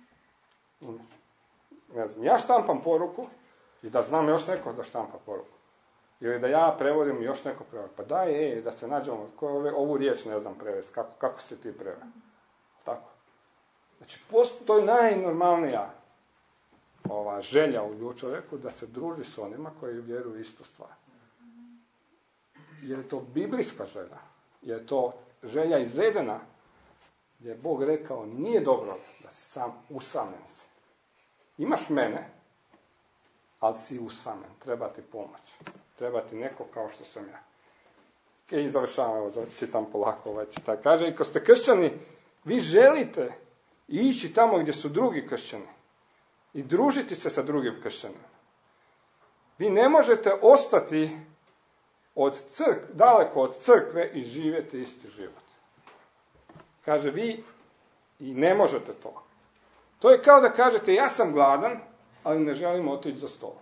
Ne znam, ja štampam poruku i da znam još neko da štampa poruku. Ili da ja prevodim još neko prevod. Pa daj, da se nađemo, ovu riječ ne znam prevesti, kako se ti prevedi. Tako. Znači, to je najnormalnija želja u čovjeku da se druži s onima koji vjeruju istu stvar. Jer je to biblijska želja. Jer je to želja iz Edena, gdje je Bog rekao, nije dobro da si sam usamljen si. Imaš mene, ali si usamljen, treba ti pomoć. Treba ti neko kao što sam ja. I završavam, evo, čitam polako ovaj citat. Kaže, i ko ste kršćani, vi želite ići tamo gdje su drugi kršćani i družiti se sa drugim kršćanima. Vi ne možete ostati daleko od crkve i živjeti isti život. Kaže, vi i ne možete to. To je kao da kažete, ja sam gladan, ali ne želim otići za stol.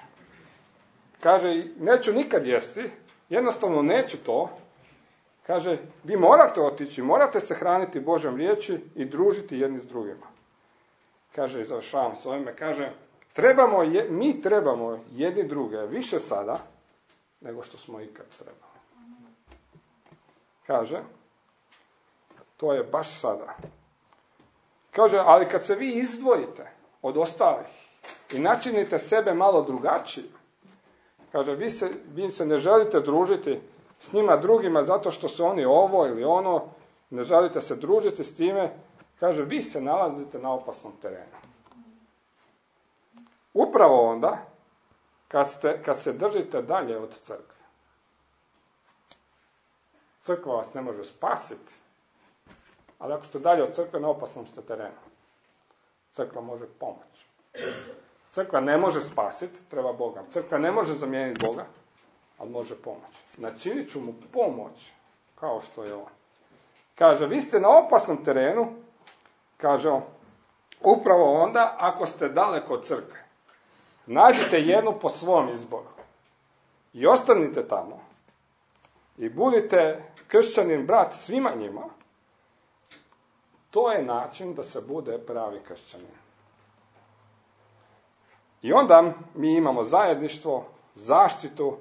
Kaže, neću nikad jesti, jednostavno neću to. Kaže, vi morate otići, morate se hraniti Božjom riječi i družiti jedni s drugima. Kaže, i završavam s ovime, kaže, mi trebamo jedni druge više sada, nego što smo ikad trebali. Kaže, to je baš sada. Kaže, ali kad se vi izdvojite od ostalih i načinite sebe malo drugačije, kaže, vi se ne želite družiti s njima drugima zato što su oni ovo ili ono, ne želite se družiti s time, kaže, vi se nalazite na opasnom terenu. Upravo onda, kad se držite dalje od crkve. Crkva vas ne može spasiti, ali ako ste dalje od crkve, na opasnom ste terenu. Crkva može pomoći. Crkva ne može spasiti, treba Boga. Crkva ne može zamijeniti Boga, ali može pomoći. Načinit ću mu pomoć, kao što je on. Kaže, vi ste na opasnom terenu, kaže on, upravo onda ako ste daleko od crkve. Nađite jednu po svom izboru i ostanite tamo i budite kršćanin brat svima njima. To je način da se bude pravi kršćanin. I onda mi imamo zajedništvo, zaštitu,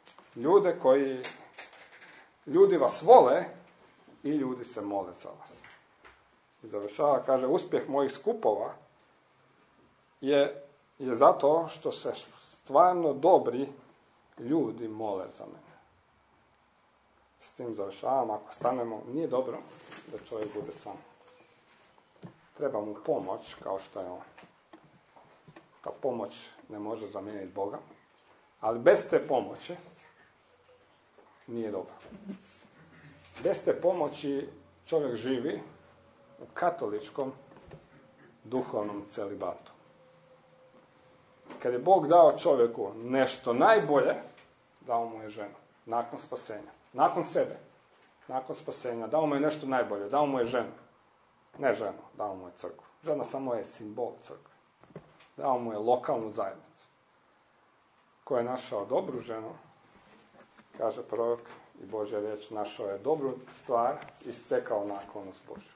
ljudi vas vole i ljudi se mole za vas. I završava, kaže, uspjeh mojih skupova je zato što se stvarno dobri ljudi mole za mene. S tim završavam, ako stanemo, nije dobro da čovjek bude sam. Treba mu pomoć, kao što je on. Ta pomoć ne može zamijeniti Boga, ali bez te pomoći nije dobro. Bez te pomoći čovjek živi u katoličkom duhovnom celibatu. Kad je Bog dao čovjeku nešto najbolje, dao mu je ženu, nakon spasenja. Nakon sebe, nakon spasenja, dao mu je nešto najbolje, dao mu je ženu. Ne ženu, dao mu je crkvu. Žena samo je simbol crkve. Dao mu je lokalnu zajednicu. Ko je našao dobru ženu, kaže prorok i Božja riječ, našao je dobru stvar i stekao naklonost Božju.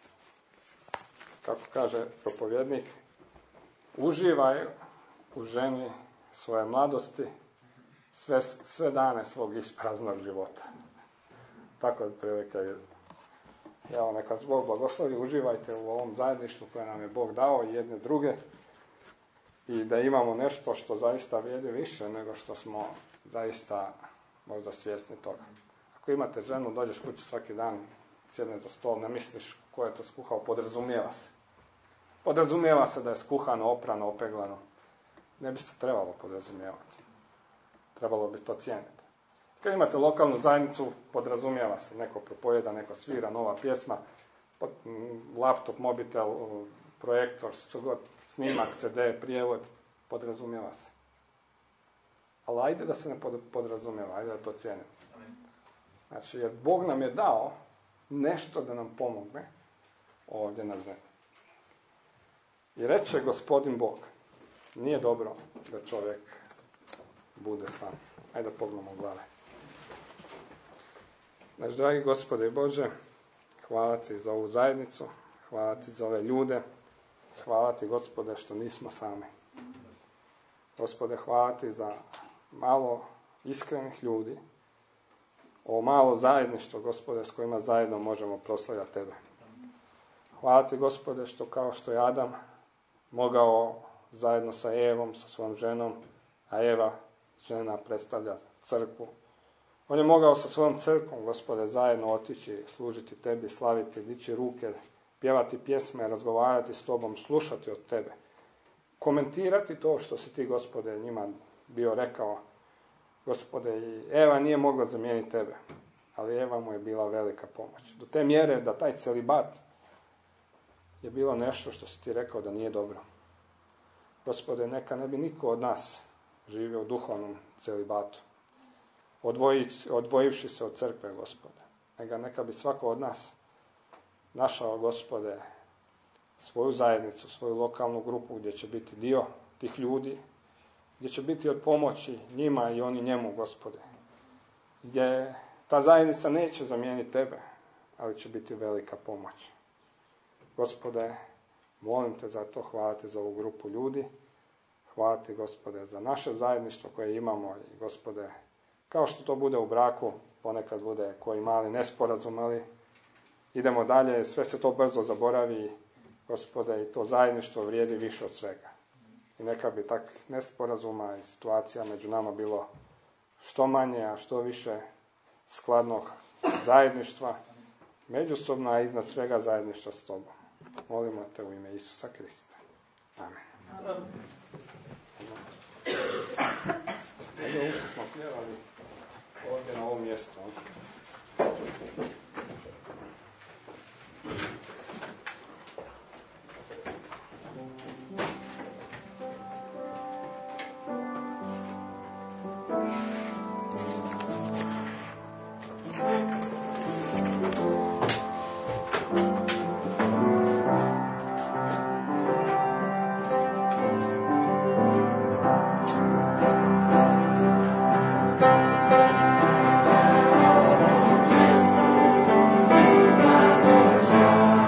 Kako kaže propovjednik, uživaj u ženi svoje mladosti sve dane svog ispraznog života. Tako je prilike. Evo, neka Bog blagoslovi, uživajte u ovom zajedništvu koje nam je Bog dao i jedne druge i da imamo nešto što zaista vrijedi više nego što smo zaista možda svjesni toga. Ako imate ženu, dođeš kući svaki dan, sjedne za stol, ne misliš ko je to skuhao, podrazumijeva se. Podrazumijeva se da je skuhano, oprano, opeglano. Ne bi se trebalo podrazumijevati. Trebalo bi to cijeniti. Kad imate lokalnu zajednicu, podrazumijeva se, neko propovjeda, neko svira, nova pjesma, laptop, mobitel, projektor, što god, snimak, CD, prijevod, podrazumijeva se. Ali ajde da se ne podrazumijeva, ajde da to cijenimo. Znači, jer Bog nam je dao nešto da nam pomogne ovdje na zemlji. I reče Gospodin Bog, nije dobro da čovjek bude sam. Ajde pognemo glave. Naš dragi Gospode i Bože, hvala Ti za ovu zajednicu, hvala Ti za ove ljude, hvala Ti, Gospode, što nismo sami. Gospode, hvala Ti za malo iskrenih ljudi, ovo malo zajedništvo, Gospode, s kojima zajedno možemo proslavljati Tebe. Hvala Ti, Gospode, što kao što je Adam mogao zajedno sa Evom, sa svojom ženom, a Eva, žena, predstavlja crkvu. On je mogao sa svojom crkvom, Gospode, zajedno otići, služiti Tebi, slaviti, dići ruke, pjevati pjesme, razgovarati s Tobom, slušati od Tebe. Komentirati to što si Ti, Gospode, njima bio rekao. Gospode, i Eva nije mogla zamijeniti tebe, ali Eva mu je bila velika pomoć. Do te mjere da taj celibat je bilo nešto što si ti rekao da nije dobro. Gospode, neka ne bi niko od nas živio u duhovnom celibatu, odvojivši se od crkve, Gospode. Neka bi svako od nas našao, Gospode, svoju zajednicu, svoju lokalnu grupu gdje će biti dio tih ljudi, gdje će biti od pomoći njima i oni njemu, Gospode. Gdje ta zajednica neće zamijeniti tebe, ali će biti velika pomoć. Gospode, molim te za to, hvala te za ovu grupu ljudi, hvala ti, Gospode, za naše zajedništvo koje imamo i, Gospode, kao što to bude u braku, ponekad bude koji mali nesporazum, ali idemo dalje, sve se to brzo zaboravi, Gospode, i to zajedništvo vrijedi više od svega. I neka bi tak nesporazuma i situacija među nama bilo što manje, a što više skladnog zajedništva, međusobno, a iznad svega zajedništva s tobom. Molimo te u ime Isusa Krista. Amen. Ovo što smo pjevali ovdje na ovom mjestu. Yes.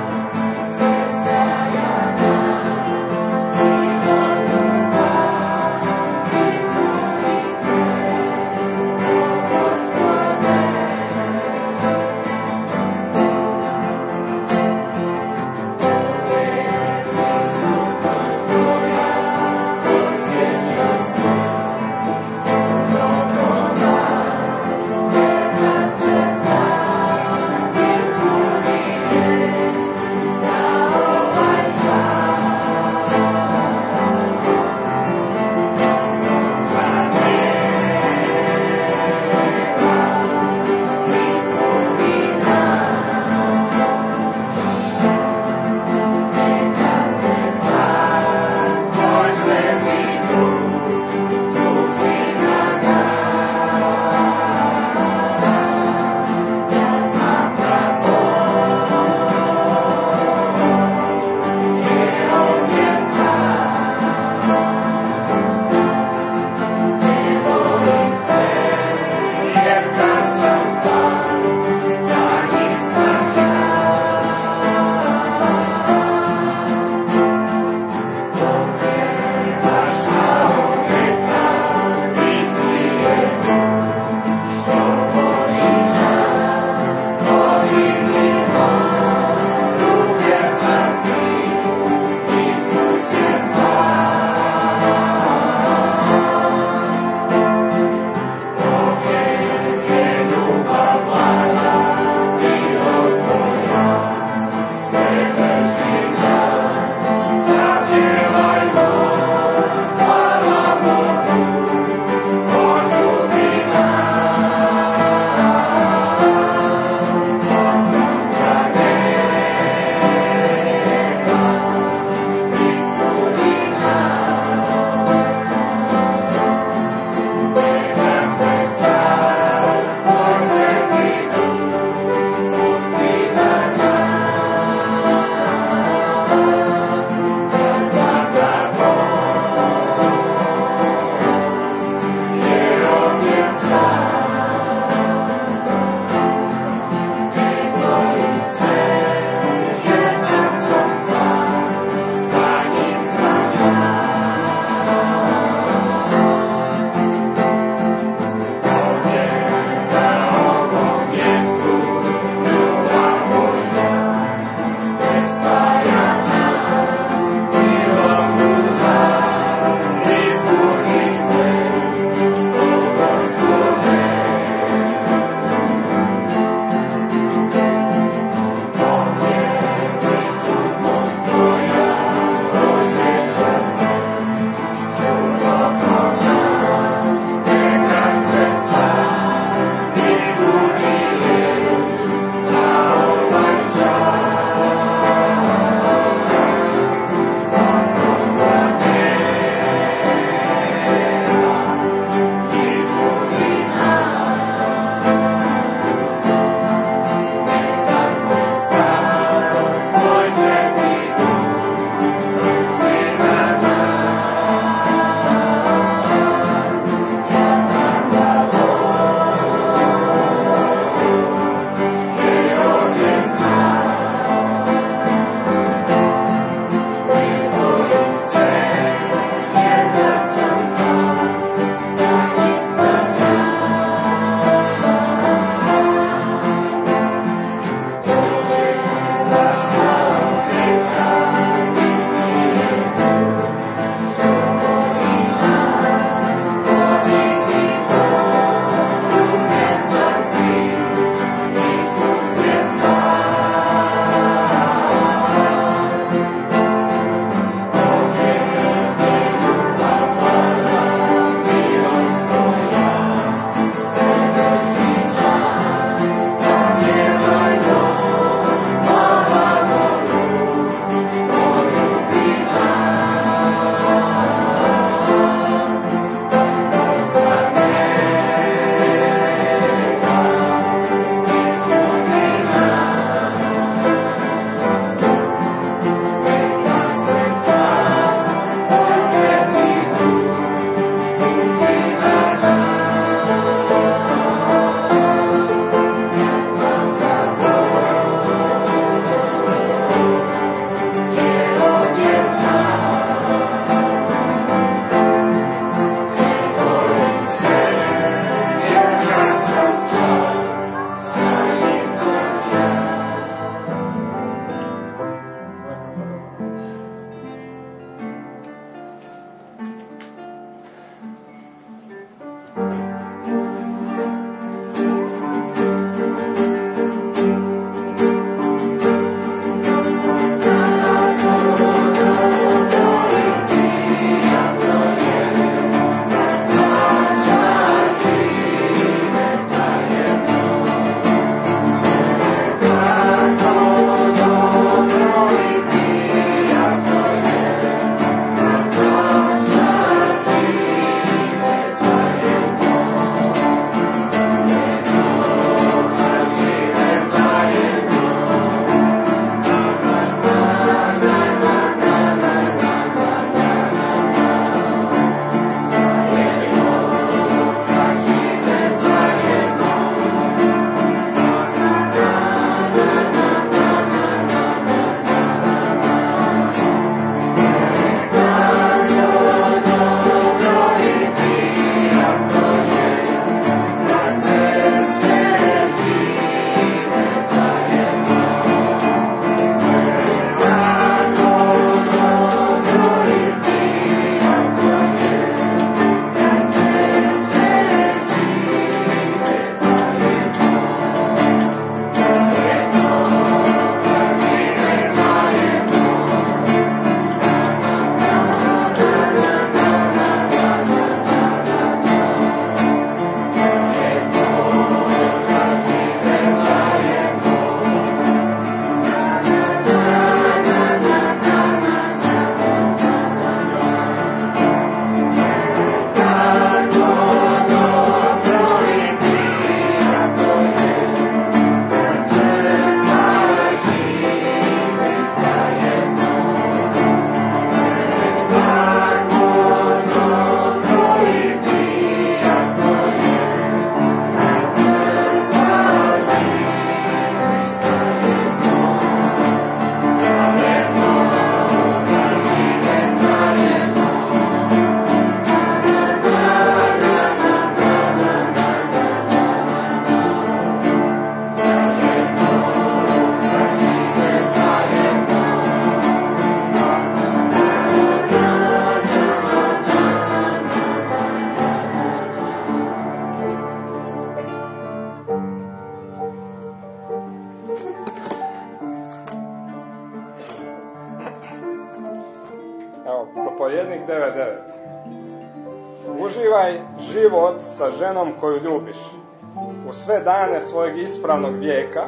Evo, Propovjednik 9.9. Uživaj život sa ženom koju ljubiš u sve dane svojeg ispravnog vijeka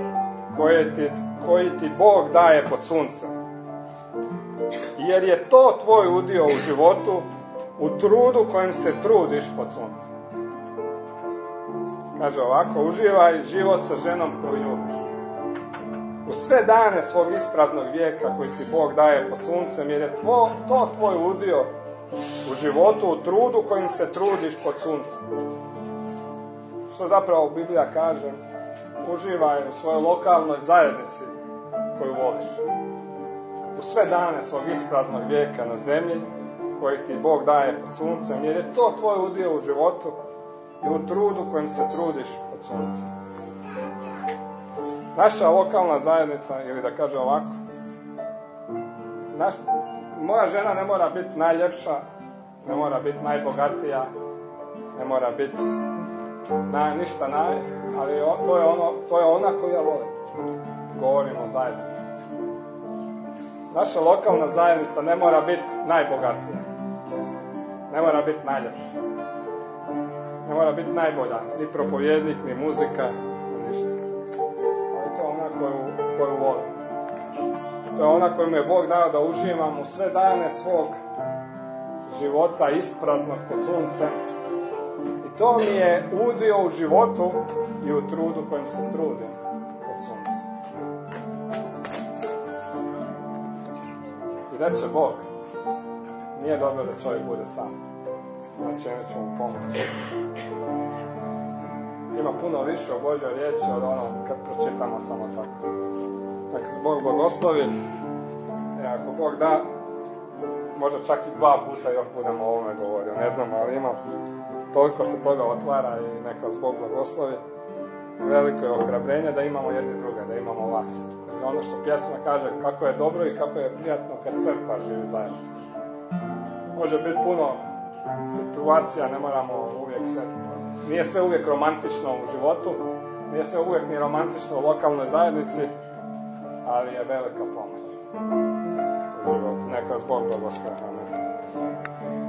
koji ti Bog daje pod suncem. Jer je to tvoj udio u životu, u trudu kojim se trudiš pod suncem. Kaže ovako, uživaj život sa ženom koju ljubiš u sve dane svog ispraznog vijeka koji ti Bog daje pod suncem, jer je to tvoj udio u životu, u trudu kojim se trudiš pod suncem. Što zapravo Biblija kaže? Uživaj u svojoj lokalnoj zajednici koju voliš. U sve dane svog ispraznog vijeka na zemlji koji ti Bog daje pod suncem, jer je to tvoj udio u životu i u trudu kojim se trudiš pod suncem. Naša lokalna zajednica, ili da kaže ovako, moja žena ne mora biti najljepša, ne mora biti najbogatija, ne mora biti ništa ali to je ona koju ja volim. Govorimo o zajednici. Naša lokalna zajednica ne mora biti najbogatija, ne mora biti najljepša, ne mora biti najbolja, ni propovjednik, ni muzika, ni ništa. Ali to je ona koju volim. To je ona koju mi je Bog dao da uživam u sve dane svog života ispraznog pod suncem. I to mi je udio u životu i u trudu kojim se trudim pod suncem. I reče Bog, nije dobro da čovjek bude sam. Znači, neću mu pomoći. Ima puno više u Božjoj riječi od onog kad pročitamo samo tako. Dakle, Bog blagoslovi. Ako Bog da, možda čak i 2 puta još budemo o ovome govorio. Ne znam, ali imam toliko se toga otvara i neka vas Bog blagoslovi. Veliko je ohrabrenje da imamo jedni druge, da imamo vas. I ono što pjesma kaže, kako je dobro i kako je prijatno kad crkva živi zajedno. Može biti puno situacija, ne moramo uvijek se... Nije sve uvijek romantično u životu, nije sve uvijek ni romantično u lokalnoj zajednici, ali je velika pomoć u životu. Neka vas Bog blagoslovi. Amen.